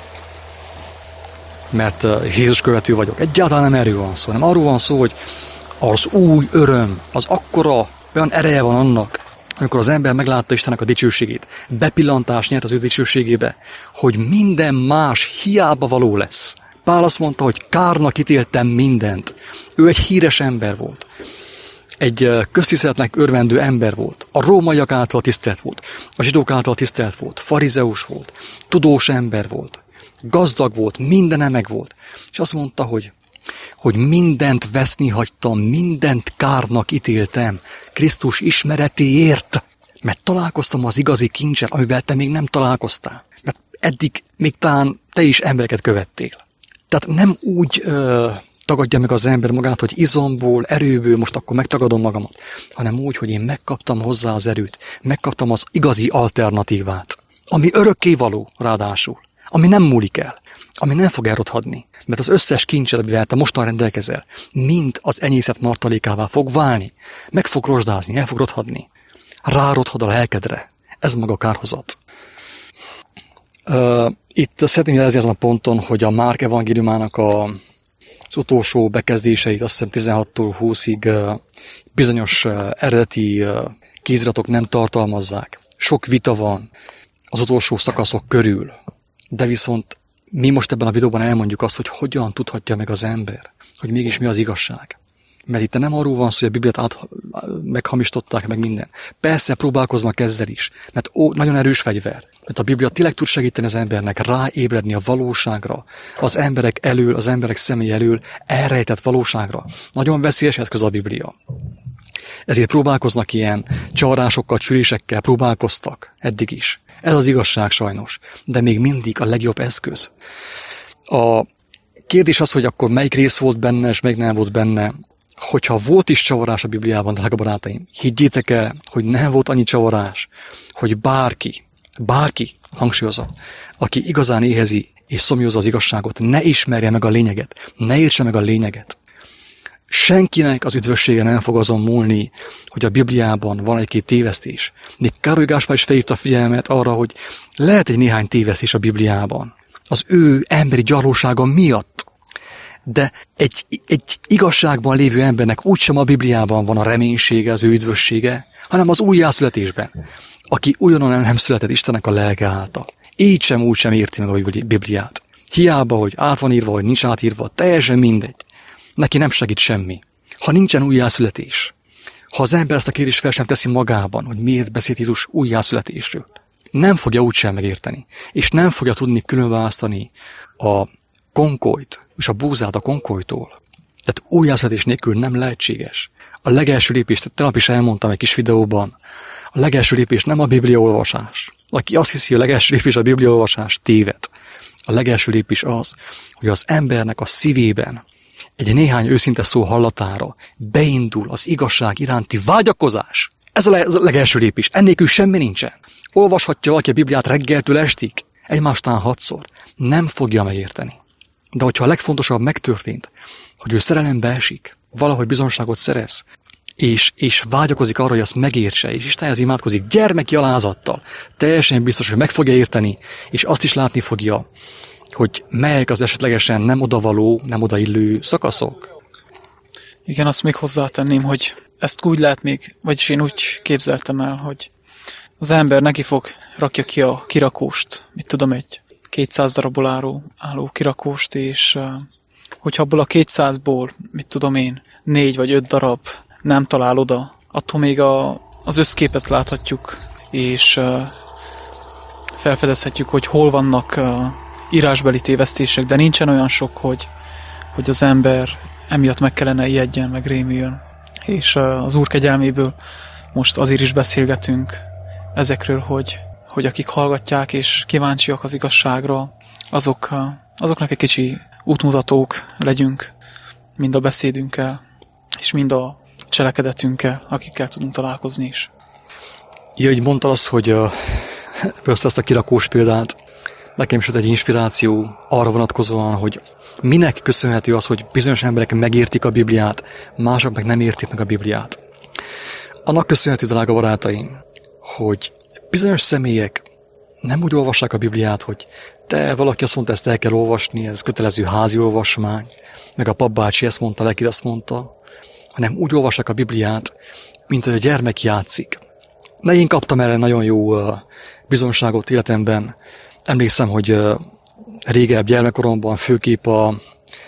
mert Jézus követő vagyok. Egyáltalán nem erről van szó, hanem arról van szó, hogy az új öröm, az akkora olyan ereje van annak, amikor az ember meglátta Istennek a dicsőségét, bepillantás nyert az ő dicsőségébe, hogy minden más hiába való lesz. Pál azt mondta, hogy kárnak ítéltem mindent. Ő egy híres ember volt. Egy köztiszteletnek örvendő ember volt. A rómaiak által tisztelt volt. A zsidók által tisztelt volt. Farizeus volt. Tudós ember volt. Gazdag volt. Mindene meg volt. És azt mondta, hogy mindent veszni hagytam, mindent kárnak ítéltem Krisztus ismeretéért, mert találkoztam az igazi kincsel, amivel te még nem találkoztál. Mert eddig még talán te is embereket követtél. Tehát nem úgy tagadja meg az ember magát, hogy izomból, erőből most akkor megtagadom magamat, hanem úgy, hogy én megkaptam hozzá az erőt, megkaptam az igazi alternatívát, ami örökkévaló ráadásul, ami nem múlik el, ami nem fog elrothadni, mert az összes kincsed, amivel te mostan rendelkezel, mind az enyészet martalékává fog válni, meg fog rozsdázni, el fog rothadni, rárothad a lelkedre. Ez maga a kárhozat. Itt szeretném jelezni ezen a ponton, hogy a Márk evangéliumának az utolsó bekezdéseit, azt hiszem 16-tól 20-ig bizonyos eredeti kéziratok nem tartalmazzák. Sok vita van az utolsó szakaszok körül, de viszont mi most ebben a videóban elmondjuk azt, hogy hogyan tudhatja meg az ember, hogy mégis mi az igazság. Mert itt nem arról van szó, hogy a Bibliát meghamisították meg minden. Persze próbálkoznak ezzel is, mert nagyon erős fegyver. Mert a Biblia tényleg tud segíteni az embernek ráébredni a valóságra, az emberek elől, az emberek személy elől elrejtett valóságra. Nagyon veszélyes eszköz a Biblia. Ezért próbálkoznak ilyen csalásokkal, csürésekkel, próbálkoztak eddig is. Ez az igazság sajnos, de még mindig a legjobb eszköz. A kérdés az, hogy akkor melyik rész volt benne, és melyik nem volt benne. Hogyha volt is csavarás a Bibliában, drága barátaim, higgyétek el, hogy nem volt annyi csavarás, hogy bárki, hangsúlyozom, aki igazán éhezi és szomjózza az igazságot, ne ismerje meg a lényeget, ne értse meg a lényeget. Senkinek az üdvössége nem fog azon múlni, hogy a Bibliában van egy-két tévesztés. Még Károly Gáspár is felhívta a figyelmet arra, hogy lehet egy néhány tévesztés a Bibliában. Az ő emberi gyarlósága miatt. De egy igazságban lévő embernek úgysem a Bibliában van a reménysége, az ő üdvössége, hanem az újjászületésben, aki újonnan nem született Istennek a lelke által. Így sem úgy sem érti meg a Bibliát. Hiába, hogy át van írva, vagy nincs átírva, teljesen mindegy. Neki nem segít semmi. Ha nincsen újjászületés, ha az ember ezt a kérdést fel sem teszi magában, hogy miért beszélt Jézus újjászületésről, nem fogja úgysem megérteni, és nem fogja tudni különválasztani a konkolyt és a búzát a konkolytól. Tehát újjászületés nélkül nem lehetséges. A legelső lépést, tegnap is elmondtam egy kis videóban, a legelső lépés nem a bibliaolvasás. Aki azt hiszi, a legelső lépés a bibliaolvasás, téved. A legelső lépés az, hogy az embernek a szívében egy néhány őszinte szó hallatára beindul az igazság iránti vágyakozás. Ez a legelső lépés. Ennélkül semmi nincsen. Olvashatja valaki a Bibliát reggeltől estig, egymástán 6-szor. Nem fogja megérteni. De hogyha a legfontosabb megtörtént, hogy ő szerelembe esik, valahogy bizonságot szerez, és vágyakozik arra, hogy azt megértse, és Istenhez imádkozik gyermeki alázattal, teljesen biztos, hogy meg fogja érteni, és azt is látni fogja, hogy melyek az esetlegesen nem odavaló, nem odaillő szakaszok. Igen, azt még hozzátenném, hogy ezt úgy lehet még, vagyis én úgy képzeltem el, hogy az ember rakja ki a kirakóst, mit tudom, egy 200 darabból álló kirakóst, és hogyha abból a 200-ból, mit tudom én, 4 vagy 5 darab nem talál oda, attól még az összképet láthatjuk, és felfedezhetjük, hogy hol vannak írásbeli tévesztések, de nincsen olyan sok, hogy az ember emiatt meg kellene ijedjen, meg rémüljön. És az Úr kegyelméből most azért is beszélgetünk ezekről, hogy akik hallgatják és kíváncsiak az igazságra, azoknak egy kicsi útmutatók legyünk, mind a beszédünkkel, és mind a cselekedetünkkel, akikkel tudunk találkozni is. Ja, hogy mondtad azt, hogy ezt a kirakós példát, nekem is egy inspiráció arra vonatkozóan, hogy minek köszönhető az, hogy bizonyos emberek megértik a Bibliát, mások meg nem értik meg a Bibliát. Annak köszönhető, drága barátaim, hogy bizonyos személyek nem úgy olvassák a Bibliát, hogy valaki azt mondta, ezt el kell olvasni, ez kötelező házi olvasmány, meg a papbácsi ezt mondta, Leki azt mondta, hanem úgy olvassák a Bibliát, mint hogy a gyermek játszik. Én kaptam erre nagyon jó bizonyságot életemben. Emlékszem, hogy régebb gyermekkoromban főképp a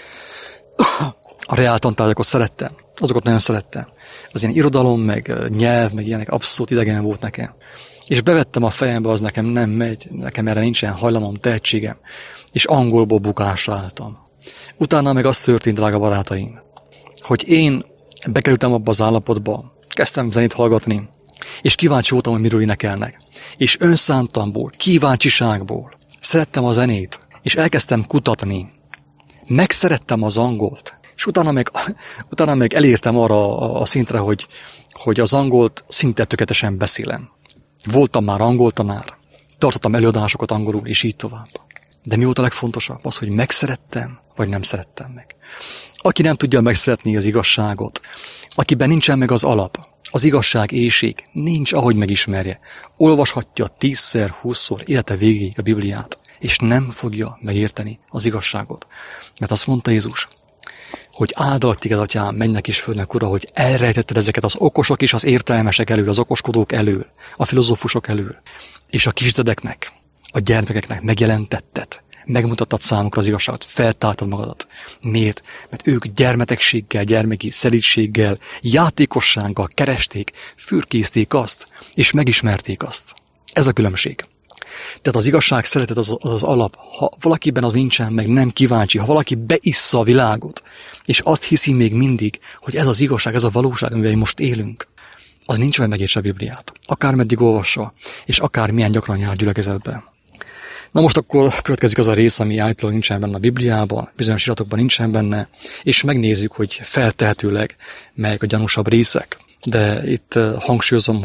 reáltantárgyakat szerettem. Azokat nagyon szerettem. Az ilyen irodalom, meg nyelv, meg ilyenek abszolút idegen volt nekem. És bevettem a fejembe, az nekem nem megy, nekem erre nincsen hajlamom, tehetségem. És angolból bukásra álltam. Utána meg az történt, drága barátaim, hogy én bekerültem abba az állapotba, kezdtem zenét hallgatni, és kíváncsi voltam, hogy miről énekelnek. És önszántamból, kíváncsiságból szerettem a zenét, és elkezdtem kutatni. Megszerettem az angolt, és utána meg elértem arra a szintre, hogy az angolt szinte tökéletesen beszélem. Voltam már angoltanár, tartottam előadásokat angolul, és így tovább. De mi volt a legfontosabb? Az, hogy megszerettem, vagy nem szerettem meg. Aki nem tudja megszeretni az igazságot, akiben nincsen meg az alap, az igazság éhség, nincs ahogy megismerje. Olvashatja 10-szer, 20-szor élete végéig a Bibliát, és nem fogja megérteni az igazságot. Mert azt mondta Jézus, hogy áldalak téged, atyám, mennek is földnek, ura, hogy elrejtetted ezeket az okosok és az értelmesek elől, az okoskodók elől, a filozófusok elől, és a kisdedeknek, a gyermekeknek megjelentetted, megmutattad számukra az igazságot, feltáltad magadat. Miért? Mert ők gyermetegséggel, gyermeki szelídséggel, játékossággal keresték, fürkészték azt, és megismerték azt. Ez a különbség. Tehát az igazság szeretet az alap. Ha valakiben az nincsen, meg nem kíváncsi, ha valaki beissza a világot, és azt hiszi még mindig, hogy ez az igazság, ez a valóság, amivel most élünk, az nincs olyan megértse a Bibliát. Akármeddig olvassa, és akár milyen gyakran jár gyülekezetbe. Na most akkor következik az a rész, ami állítólag nincsen benne a Bibliában, bizonyos iratokban nincsen benne, és megnézzük, hogy feltehetőleg melyek a gyanúsabb részek. De itt hangsúlyozom,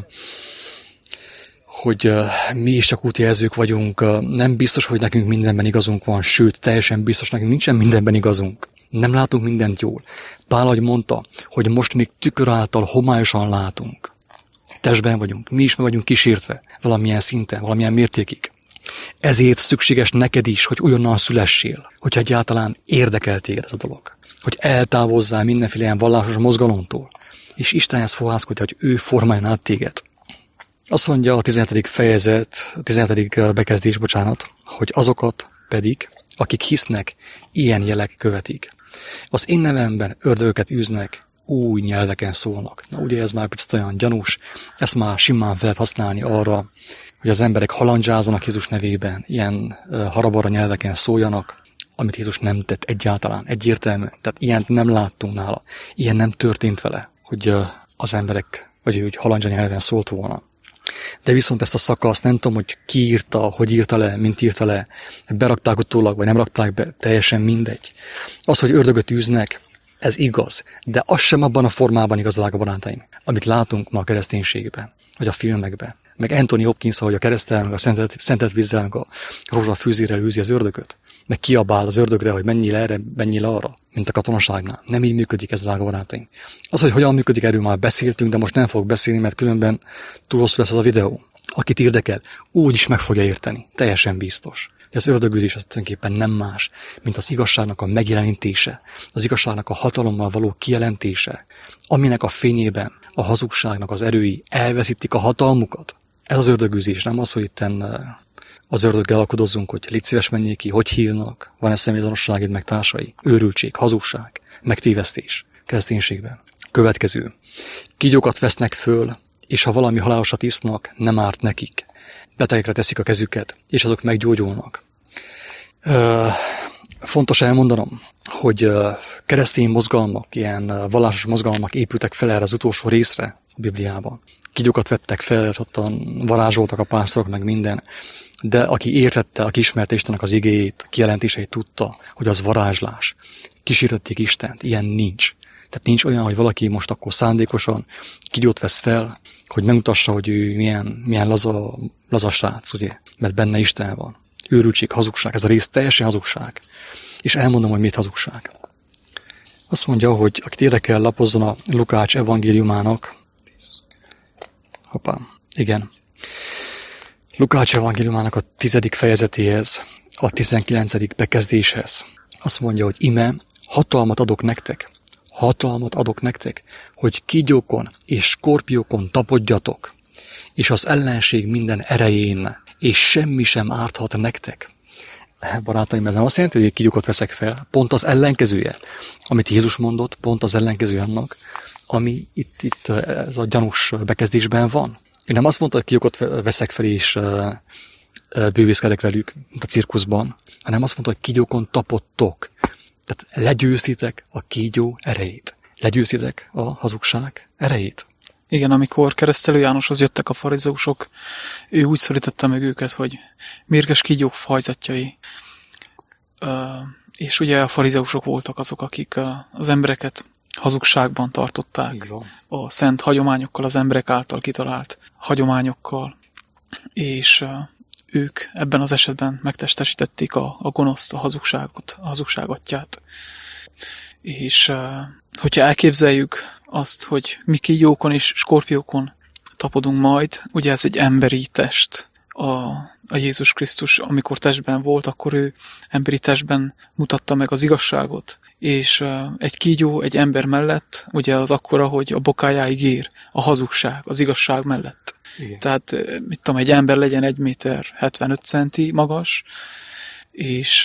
hogy mi is csak útjelzők vagyunk, nem biztos, hogy nekünk mindenben igazunk van, sőt, teljesen biztos, nekünk nincsen mindenben igazunk. Nem látunk mindent jól. Pál, ahogy mondta, hogy most még tükör által homályosan látunk. Testben vagyunk, mi is meg vagyunk kísértve valamilyen szinten, valamilyen mértékig. Ezért szükséges neked is, hogy újonnan szülessél, hogyha egyáltalán érdekel téged ez a dolog. Hogy eltávozzál mindenféle ilyen vallásos mozgalomtól, és Istenhez fohászkodj, hogy ő formáljon át téged. Azt mondja a 17. fejezet, a 17. bekezdés, hogy azokat pedig, akik hisznek, ilyen jelek követik. Az én nevemben ördögöket űznek, új nyelveken szólnak. Na ugye ez már picit olyan gyanús, ezt már simán fel lehet használni arra, hogy az emberek halandzsázzanak Jézus nevében, ilyen harabara nyelveken szóljanak, amit Jézus nem tett egyáltalán, egyértelmű. Tehát ilyent nem láttunk nála, ilyen nem történt vele, hogy az emberek, vagy hogy halandzsa nyelven szólt volna. De viszont ezt a szakaszt nem tudom, hogy ki írta, hogy írta le, mint írta le, berakták utólag, vagy nem rakták be, teljesen mindegy. Az, hogy ördögöt űznek, ez igaz, de az sem abban a formában igaz, drága barátaim, amit látunk ma a kereszténységben, vagy a filmekben. Meg Anthony Hopkins, ahogy a keresztel, meg a szentelt vízzel, meg a rózsafűzérrel űzi az ördögöt, meg kiabál az ördögre, hogy menjél erre, menjél arra, mint a katonaságnál. Nem így működik ez, drága barátaim. Az, hogy hogyan működik, erről már beszéltünk, de most nem fogok beszélni, mert különben túl hosszú lesz az a videó. Akit érdekel, úgy is meg fogja érteni. Teljesen biztos. Az ördögűzés az tulajdonképpen nem más, mint az igazságnak a megjelenítése, az igazságnak a hatalommal való kijelentése, aminek a fényében a hazugságnak az erői elveszítik a hatalmukat. Ez az ördögűzés, nem az, hogy itten az ördöggel alkudozzunk, hogy légy szíves, menjél ki, hogy hívnak, van-e személyazonosságid, meg társai, őrültség, hazugság, megtévesztés kereszténységben. Következő. Kígyókat vesznek föl, és ha valami halálosat isznak, nem árt nekik. Betegekre teszik a kezüket, és azok meggyógyulnak. Fontos elmondanom, hogy keresztény mozgalmak, ilyen vallásos mozgalmak épültek fel erre az utolsó részre a Bibliában. Kígyókat vettek fel, ottan varázsoltak a pásztorok, meg minden. De aki értette, aki ismerte Istennek az igéjét, kijelentéseit tudta, hogy az varázslás. Kísértették Istent, ilyen nincs. Tehát nincs olyan, hogy valaki most akkor szándékosan kígyót vesz fel, hogy megmutassa, hogy ő milyen laza srác, ugye? Mert benne Isten van. Őrültség, hazugság, ez a rész teljesen hazugság. És elmondom, hogy miért hazugság. Azt mondja, hogy akit érdekel, lapozzon a Lukács evangéliumának. Igen. Lukács evangéliumának a 10. fejezetéhez, a 19. bekezdéshez. Azt mondja, hogy ime, hatalmat adok nektek, hogy kígyókon és skorpiókon tapodjatok, és az ellenség minden erején, és semmi sem árthat nektek. Barátaim, ez nem azt jelenti, hogy kígyókat veszek fel, pont az ellenkezője. Amit Jézus mondott, pont az ellenkezője annak, ami itt ez a gyanús bekezdésben van. Én nem azt mondta, hogy kígyókat veszek fel, és bővészkedek velük, mint a cirkuszban, hanem azt mondta, hogy kígyókon tapodtok. Tehát legyőzitek a kígyó erejét. Legyőzitek a hazugság erejét. Igen, amikor Keresztelő Jánoshoz jöttek a farizeusok, ő úgy szólította meg őket, hogy mérges kígyók fajzatjai. És ugye a farizeusok voltak azok, akik az embereket hazugságban tartották. A szent hagyományokkal, az emberek által kitalált hagyományokkal. És ők ebben az esetben megtestesítették a gonoszt, a hazugságot, a hazugságatját. És hogyha elképzeljük azt, hogy mi kígyókon és skorpiókon tapodunk majd, ugye ez egy emberi test. A Jézus Krisztus, amikor testben volt, akkor ő emberi testben mutatta meg az igazságot. És egy kígyó egy ember mellett, ugye az akkora, hogy a bokájáig ér, a hazugság, az igazság mellett. Igen. Tehát, mit tudom, egy ember legyen 1 méter 75 centi magas, és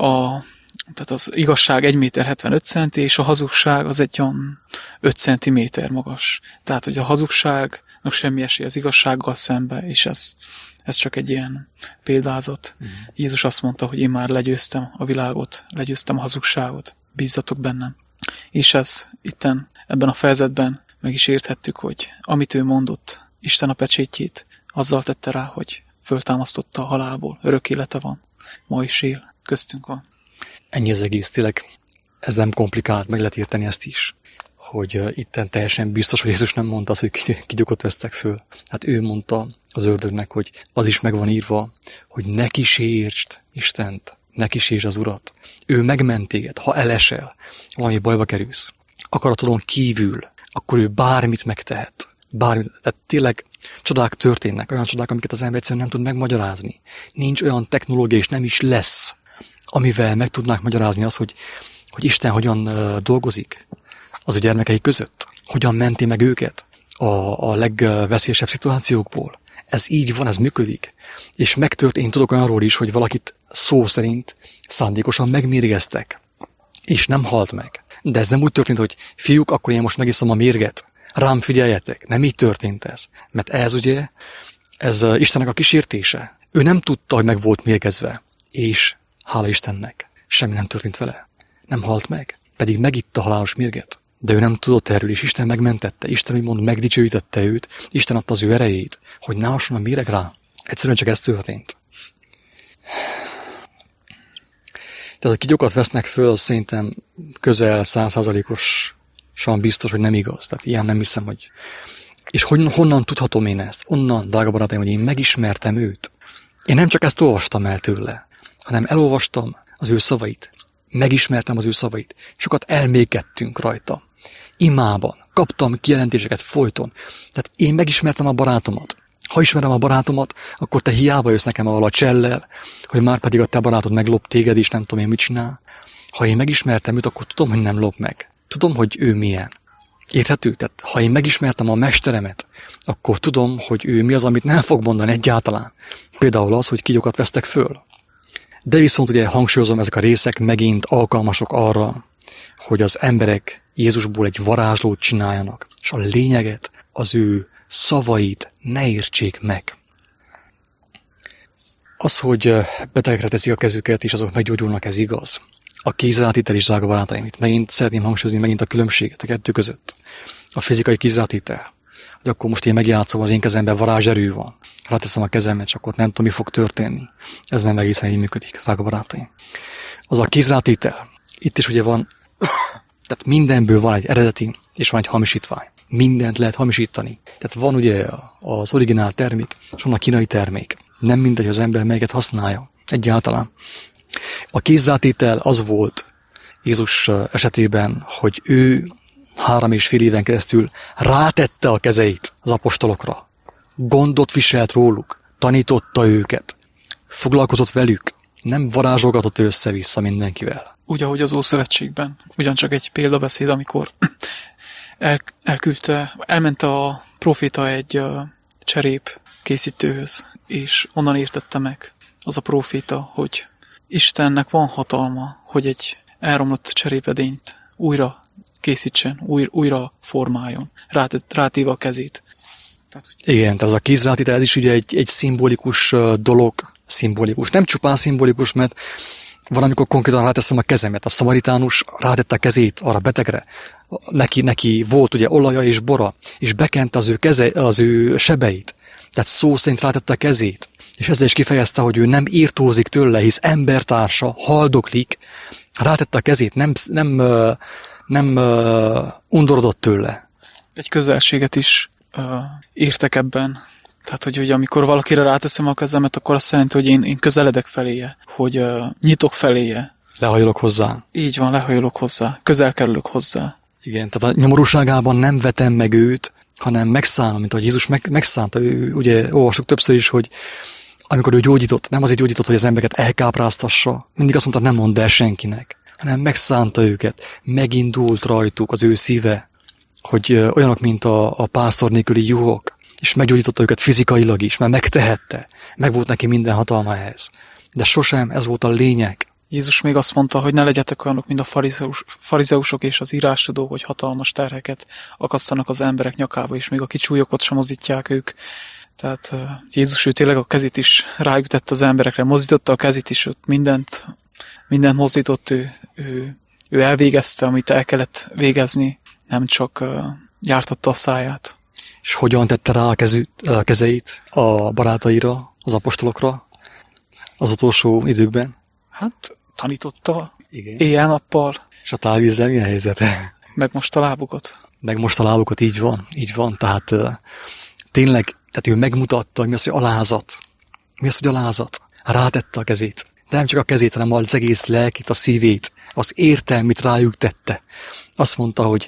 tehát az igazság 1 méter 75 centi, és a hazugság az egy olyan 5 centiméter magas. Tehát, hogy a hazugságnak semmi esély az igazsággal szembe, és ez csak egy ilyen példázat. Jézus azt mondta, hogy én már legyőztem a világot, legyőztem a hazugságot, bízzatok bennem. És ez itten, ebben a fejezetben meg is érthettük, hogy amit ő mondott, Isten a pecsétjét azzal tette rá, hogy föltámasztotta a halálból, örök élete van, ma is él, köztünk van. Ennyi az egész, tényleg ez nem komplikált, meg lehet érteni ezt is, hogy itten teljesen biztos, hogy Jézus nem mondta azt, hogy kígyókat vesztek föl. Hát ő mondta az ördögnek, hogy az is meg van írva, hogy ne kísértsd Istent, ne kísértsd az Urat. Ő megment téged, ha elesel, valami bajba kerülsz, akaratodon kívül, akkor ő bármit megtehet. Tehát tényleg csodák történnek, olyan csodák, amiket az ember egyszerűen nem tud megmagyarázni. Nincs olyan technológia, és nem is lesz, amivel meg tudnák magyarázni azt, hogy Isten hogyan dolgozik az ő gyermekei között, hogyan menti meg őket a legveszélyesebb szituációkból. Ez így van, ez működik. És én tudok olyanról is, hogy valakit szó szerint szándékosan megmérgeztek, és nem halt meg. De ez nem úgy történt, hogy fiúk, akkor én most megiszom a mérget. Rám figyeljetek, nem így történt ez. Mert ez ugye, ez Istennek a kísértése. Ő nem tudta, hogy meg volt mérgezve. És hála Istennek, semmi nem történt vele. Nem halt meg, pedig megitta a halálos mérget. De ő nem tudott erről, és Isten megmentette. Isten úgymond megdicsőítette őt. Isten adta az ő erejét, hogy ne hasson a méreg rá. Egyszerűen csak ez történt. Tehát a kígyókat vesznek föl, az szerintem közel 100%-osan biztos, hogy nem igaz. Tehát ilyen nem hiszem, hogy... És honnan tudhatom én ezt? Onnan, drága barátaim, hogy én megismertem őt. Én nem csak ezt olvastam el tőle, hanem elolvastam az ő szavait. Megismertem az ő szavait. Sokat elmékedtünk rajta. Imában. Kaptam kijelentéseket folyton. Tehát én megismertem a barátomat. Ha ismerem a barátomat, akkor te hiába jössz nekem a csellel, hogy már pedig a te barátod meglop téged, és nem tudom én mit csinál. Ha én megismertem őt, akkor tudom, hogy nem lop meg. Tudom, hogy ő milyen. Érthető? Tehát, ha én megismertem a mesteremet, akkor tudom, hogy ő mi az, amit nem fog mondani egyáltalán. Például az, hogy kígyókat vesztek föl. De viszont ugye hangsúlyozom, ezek a részek megint alkalmasok arra, hogy az emberek Jézusból egy varázslót csináljanak, és a lényeget, az ő szavait ne értsék meg. Az, hogy betegekre teszik a kezüket, és azok meggyógyulnak, ez igaz. A kézrátétel is, drága barátaim, itt megint szeretném hangsúlyozni megint a különbséget a kettő között. A fizikai kézrátétel, hogy akkor most én megjátszom, az én kezemben varázserő van. Ráteszem a kezemet, csak ott nem tudom, mi fog történni. Ez nem egészen így működik, drága barátaim. Az a kézrátétel. Itt is ugye van, tehát mindenből van egy eredeti, és van egy hamisítvány. Mindent lehet hamisítani. Tehát van ugye az originál termék, és van a kínai termék. Nem mindegy, az ember melyiket használja. Egyáltalán. A kézrátétel az volt Jézus esetében, hogy ő 3,5 éven keresztül rátette a kezeit az apostolokra. Gondot viselt róluk, tanította őket, foglalkozott velük, nem varázsolgatott össze-vissza mindenkivel. Úgy, ahogy az Ószövetségben. Ugyancsak egy példabeszéd, amikor elment a próféta egy cserép készítőhöz, és onnan értette meg az a próféta, hogy Istennek van hatalma, hogy egy elromlott cserépedényt újra készítsen, újra formáljon, rátéve a kezét. Igen, tehát az a kézrátétel, ez is ugye egy szimbolikus dolog, szimbolikus, nem csupán szimbolikus, mert van, amikor konkrétan ráteszem a kezemet. A szamaritánus rátette a kezét arra betegre. Neki volt ugye olaja és bora, és bekente az ő sebeit. Tehát szó szerint rátette a kezét. És ezzel is kifejezte, hogy ő nem írtózik tőle, hisz embertársa, haldoklik. Rátette a kezét, nem undorodott tőle. Egy közelséget is értek ebben. Tehát, hogy amikor valakire ráteszem a kezemet, akkor azt jelenti, hogy én közeledek feléje, hogy nyitok feléje. Lehajolok hozzá. Így van, lehajolok hozzá, közel kerülök hozzá. Igen, tehát a nyomorúságában nem vetem meg őt, hanem megszállom, mint ahogy Jézus megszánta. Ugye olvastuk többször is, hogy amikor ő gyógyított, nem azért gyógyított, hogy az embereket elkápráztassa, mindig azt mondta, nem mondd el senkinek, hanem megszánta őket, megindult rajtuk az ő szíve, hogy olyanok, mint a pásztor nélküli juhok, és meggyógyította őket fizikailag is, mert megtehette, meg volt neki minden hatalma ehhez. De sosem ez volt a lényeg. Jézus még azt mondta, hogy ne legyetek olyanok, mint a farizeusok és az írástudók, hogy hatalmas terheket akasztanak az emberek nyakába, és még a kicsúlyokat sem mozdítják ők. Tehát Jézus ő tényleg a kezét is ráütett az emberekre, mozdította a kezét is, mindent mozdított, ő elvégezte, amit el kellett végezni, nem csak jártatta a száját. És hogyan tette rá a kezeit a barátaira, az apostolokra az utolsó időkben? Hát tanította éjjel-nappal. És a tálvízzel milyen helyzet? Megmosta a lábukat. Megmosta a lábukat, így van. Tehát tényleg, tehát ő megmutatta, hogy mi az, hogy alázat. Mi az, hogy alázat? Rátette a kezét. De nem csak a kezét, hanem az egész lelkét, a szívét, az értelmét rájuk tette. Azt mondta, hogy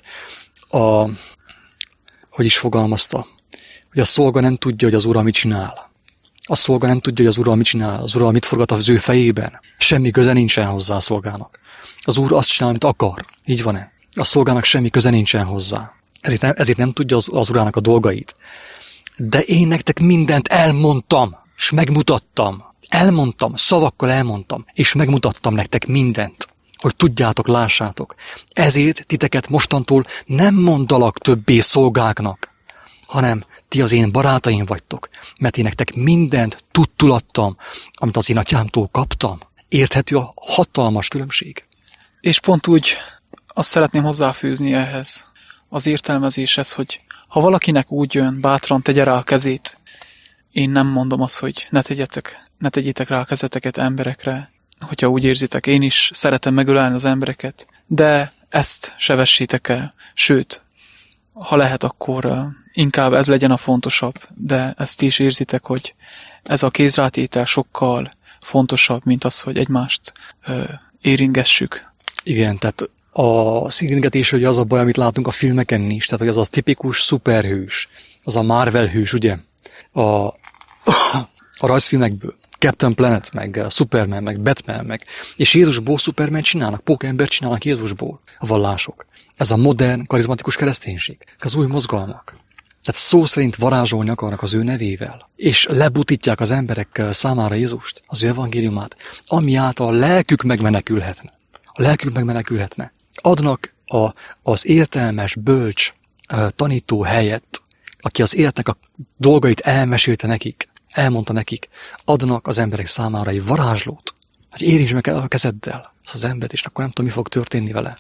hogy is fogalmazta, hogy a szolga nem tudja, hogy az ura mit csinál. A szolga nem tudja, hogy az ura mit csinál, az ura mit forgat az ő fejében. Semmi köze nincsen hozzá a szolgának. Az úr azt csinál, amit akar. Így van-e? A szolgának semmi köze nincsen hozzá. Ezért nem tudja az urának a dolgait. De én nektek mindent elmondtam, és megmutattam. Szavakkal elmondtam, és megmutattam nektek mindent, hogy tudjátok, lássátok. Ezért titeket mostantól nem mondalak többé szolgáknak, hanem ti az én barátaim vagytok, mert én nektek mindent tudtulattam, amit az én atyámtól kaptam. Érthető a hatalmas különbség. És pont úgy azt szeretném hozzáfűzni ehhez az értelmezéshez, hogy ha valakinek úgy jön, bátran tegye rá a kezét, én nem mondom azt, hogy ne tegyétek rá a kezeteket emberekre, hogyha úgy érzitek, én is szeretem megölelni az embereket, de ezt se vessétek el. Sőt, ha lehet, akkor inkább ez legyen a fontosabb, de ezt is érzitek, hogy ez a kézrátétel sokkal fontosabb, mint az, hogy egymást érintgessük. Igen, tehát a érintgetés, hogy az a baj, amit látunk a filmeken is, tehát hogy az tipikus szuperhős, az a Marvel hős, ugye? a rajzfilmekből. Captain Planet, meg Superman, meg Batman, meg... És Jézusból Superman csinálnak, pókember csinálnak Jézusból a vallások. Ez a modern, karizmatikus kereszténység. Az új mozgalmak. Tehát szó szerint varázsolni akarnak az ő nevével. És lebutítják az emberek számára Jézust, az ő evangéliumát, ami által a lelkük megmenekülhetne. A lelkük megmenekülhetne. Adnak az értelmes, bölcs tanító helyett, aki az életnek a dolgait elmesélte nekik, elmondta nekik, adnak az emberek számára egy varázslót, hogy érintsd meg el a kezeddel az embert, és akkor nem tudom, mi fog történni vele.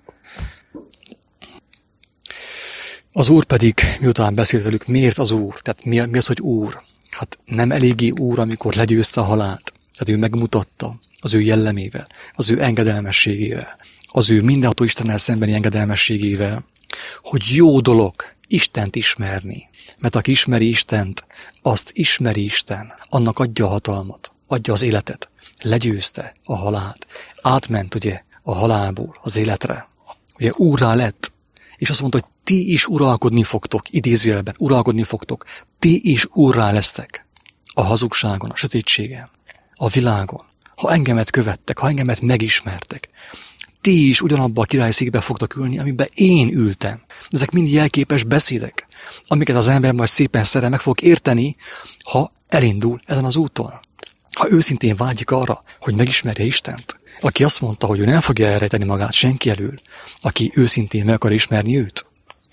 Az Úr pedig, miután beszélt velük, miért az Úr? Tehát mi az, hogy Úr? Hát nem eléggé Úr, amikor legyőzte a halált. Tehát ő megmutatta az ő jellemével, az ő engedelmességével, az ő mindenható Istennel szembeni engedelmességével, hogy jó dolog Istent ismerni. Mert aki ismeri Istent, azt ismeri Isten, annak adja a hatalmat, adja az életet, legyőzte a halált, átment ugye a halálból az életre, ugye úrrá lett, és azt mondta, hogy ti is uralkodni fogtok, idézőjelben, uralkodni fogtok, ti is úrrá lesztek a hazugságon, a sötétségen, a világon. Ha engemet követtek, ha engemet megismertek, ti is ugyanabba a királyszékbe fogtok ülni, amiben én ültem. Ezek mind jelképes beszédek, amiket az ember majd szépen szerel meg fog érteni, ha elindul ezen az úton. Ha őszintén vágyik arra, hogy megismerje Istent, aki azt mondta, hogy ő nem fogja elrejteni magát senki elől, aki őszintén meg akar ismerni őt.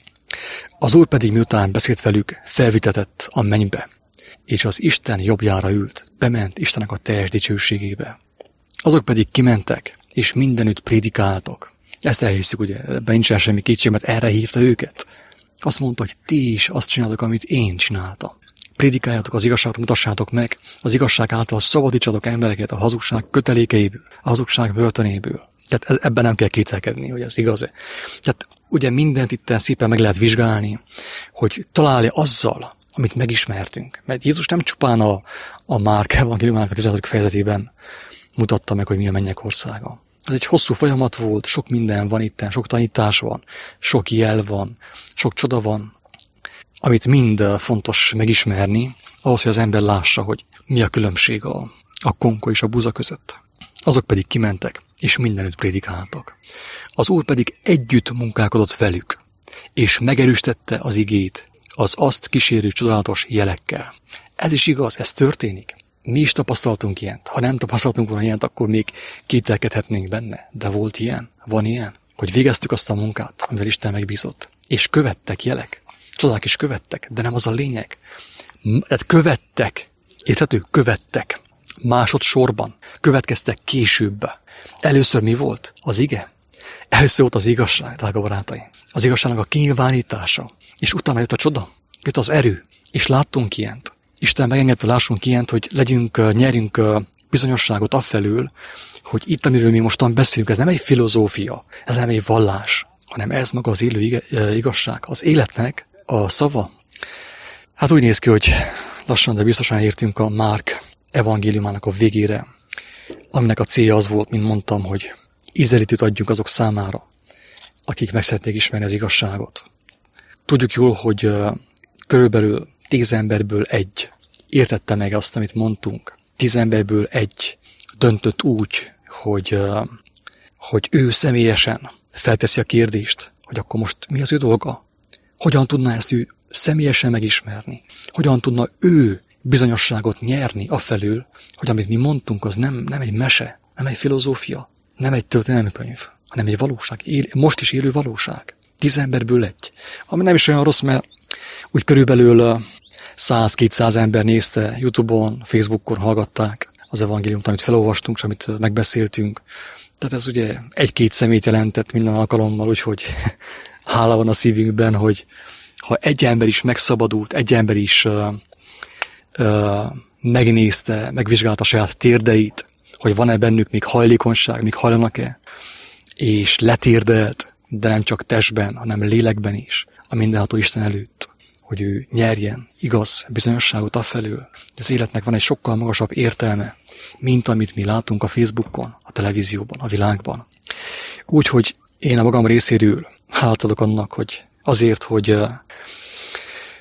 Az Úr pedig miután beszélt velük, felvitetett a mennybe, és az Isten jobbjára ült, bement Istennek a teljes dicsőségébe. Azok pedig kimentek, és mindenütt prédikáltok. Ezt elhiszük, ugye, ebben nincsen semmi kétség, mert erre hívta őket. Azt mondta, hogy ti is azt csináltok, amit én csináltam. Prédikáljátok az igazságot, mutassátok meg, az igazság által szabadítsatok embereket a hazugság kötelékeiből, a hazugság börtönéből. Tehát ebben nem kell kételkedni, hogy ez igaz-e. Tehát ugye mindent itt szépen meg lehet vizsgálni, hogy találja azzal, amit megismertünk. Mert Jézus nem csupán a Márk evangéliumának a 16. fejezetében mutatta meg, hogy mi a mennyek országa. Ez egy hosszú folyamat volt, sok minden van itt, sok tanítás van, sok jel van, sok csoda van, amit mind fontos megismerni, ahhoz, hogy az ember lássa, hogy mi a különbség a konko és a buza között. Azok pedig kimentek, és mindenütt prédikáltak. Az Úr pedig együtt munkálkodott velük, és megerősítette az igét az azt kísérő csodálatos jelekkel. Ez is igaz, ez történik. Mi is tapasztaltunk ilyent. Ha nem tapasztaltunk volna ilyent, akkor még kételkedhetnénk benne. De volt ilyen, van ilyen, hogy végeztük azt a munkát, amivel Isten megbízott. És követtek jelek. Csodák is követtek, de nem az a lényeg. Tehát követtek. Érthető? Követtek. Másodszorban. Következtek később. Először mi volt? Az ige. Először volt az igazság, drága barátaim. Az igazságnak a kinyilvánítása. És utána jött a csoda. Jött az erő. És láttunk ilyent. Isten megengedte, lássunk ilyent, hogy nyerjünk bizonyosságot afelől, hogy itt, amiről mi mostan beszélünk, ez nem egy filozófia, ez nem egy vallás, hanem ez maga az élő igazság. Az életnek a szava. Hát úgy néz ki, hogy lassan, de biztosan értünk a Márk evangéliumának a végére, aminek a célja az volt, mint mondtam, hogy ízelítőt adjunk azok számára, akik meg szeretnék ismerni az igazságot. Tudjuk jól, hogy körülbelül 10 emberből 1 értette meg azt, amit mondtunk. 10 emberből 1 döntött úgy, hogy ő személyesen felteszi a kérdést, hogy akkor most mi az ő dolga? Hogyan tudná ezt ő személyesen megismerni? Hogyan tudna ő bizonyosságot nyerni afelől, hogy amit mi mondtunk, az nem egy mese, nem egy filozófia, nem egy történelmi könyv, hanem egy valóság, most is élő valóság. 10 emberből 1. Ami nem is olyan rossz, mert úgy körülbelül 100-200 ember nézte YouTube-on, Facebookon hallgatták az evangéliumot, amit felolvastunk, és amit megbeszéltünk. Tehát ez ugye 1-2 szemét jelentett minden alkalommal, úgyhogy hála van a szívünkben, hogy ha egy ember is megszabadult, egy ember is megnézte, megvizsgálta a saját térdeit, hogy van-e bennük még hajlékonyság, még hajlanak-e, és letérdelt, de nem csak testben, hanem lélekben is, a mindenható Isten előtt, hogy ő nyerjen igaz bizonyosságot afelől, hogy az életnek van egy sokkal magasabb értelme, mint amit mi látunk a Facebookon, a televízióban, a világban. Úgyhogy én a magam részéről hálát adok annak, hogy azért, hogy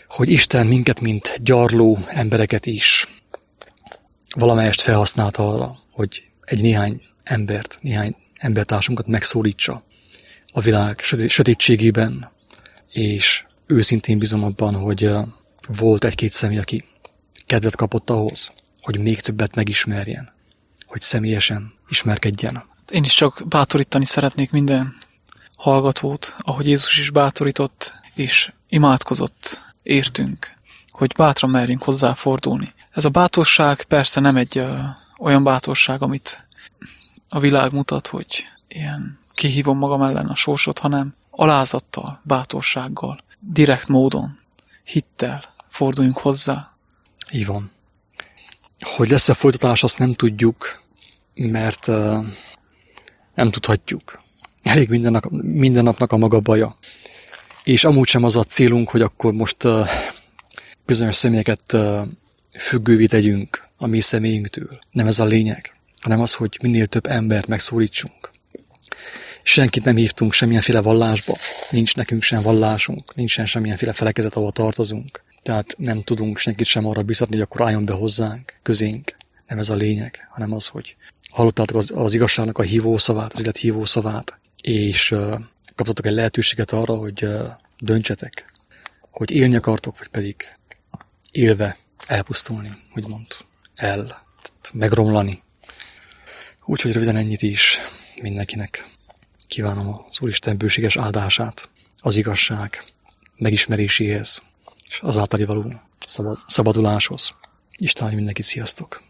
hogy Isten minket, mint gyarló embereket is valamelyest felhasznált arra, hogy néhány embertársunkat megszólítsa a világ sötétségében, és őszintén bízom abban, hogy volt egy-két személy, aki kedvet kapott ahhoz, hogy még többet megismerjen, hogy személyesen ismerkedjen. Én is csak bátorítani szeretnék minden hallgatót, ahogy Jézus is bátorított, és imádkozott értünk, hogy bátran merjünk hozzáfordulni. Ez a bátorság persze nem egy olyan bátorság, amit a világ mutat, hogy ilyen kihívom magam ellen a sorsot, hanem alázattal, bátorsággal, direkt módon, hittel forduljunk hozzá. Így van. Hogy lesz-e folytatás, azt nem tudjuk, mert nem tudhatjuk. Elég minden napnak a maga baja. És amúgy sem az a célunk, hogy akkor most bizonyos személyeket függővé tegyünk a mi személyünktől. Nem ez a lényeg, hanem az, hogy minél több embert megszólítsunk. Senkit nem hívtunk semmilyenféle vallásba, nincs nekünk sem vallásunk, nincsen semmilyenféle felekezet, ahol tartozunk. Tehát nem tudunk senkit sem arra biztatni, hogy akkor álljon be hozzánk, közénk. Nem ez a lényeg, hanem az, hogy hallottátok az igazságnak a hívószavát, az élet hívószavát, és kaptatok egy lehetőséget arra, hogy döntsetek, hogy élni akartok, vagy pedig élve elpusztulni, úgymond, megromlani. Úgyhogy röviden ennyit is mindenkinek. Kívánom az Úristen bőséges áldását az igazság megismeréséhez, és az általi való szabaduláshoz. Isten mindenkit, sziasztok!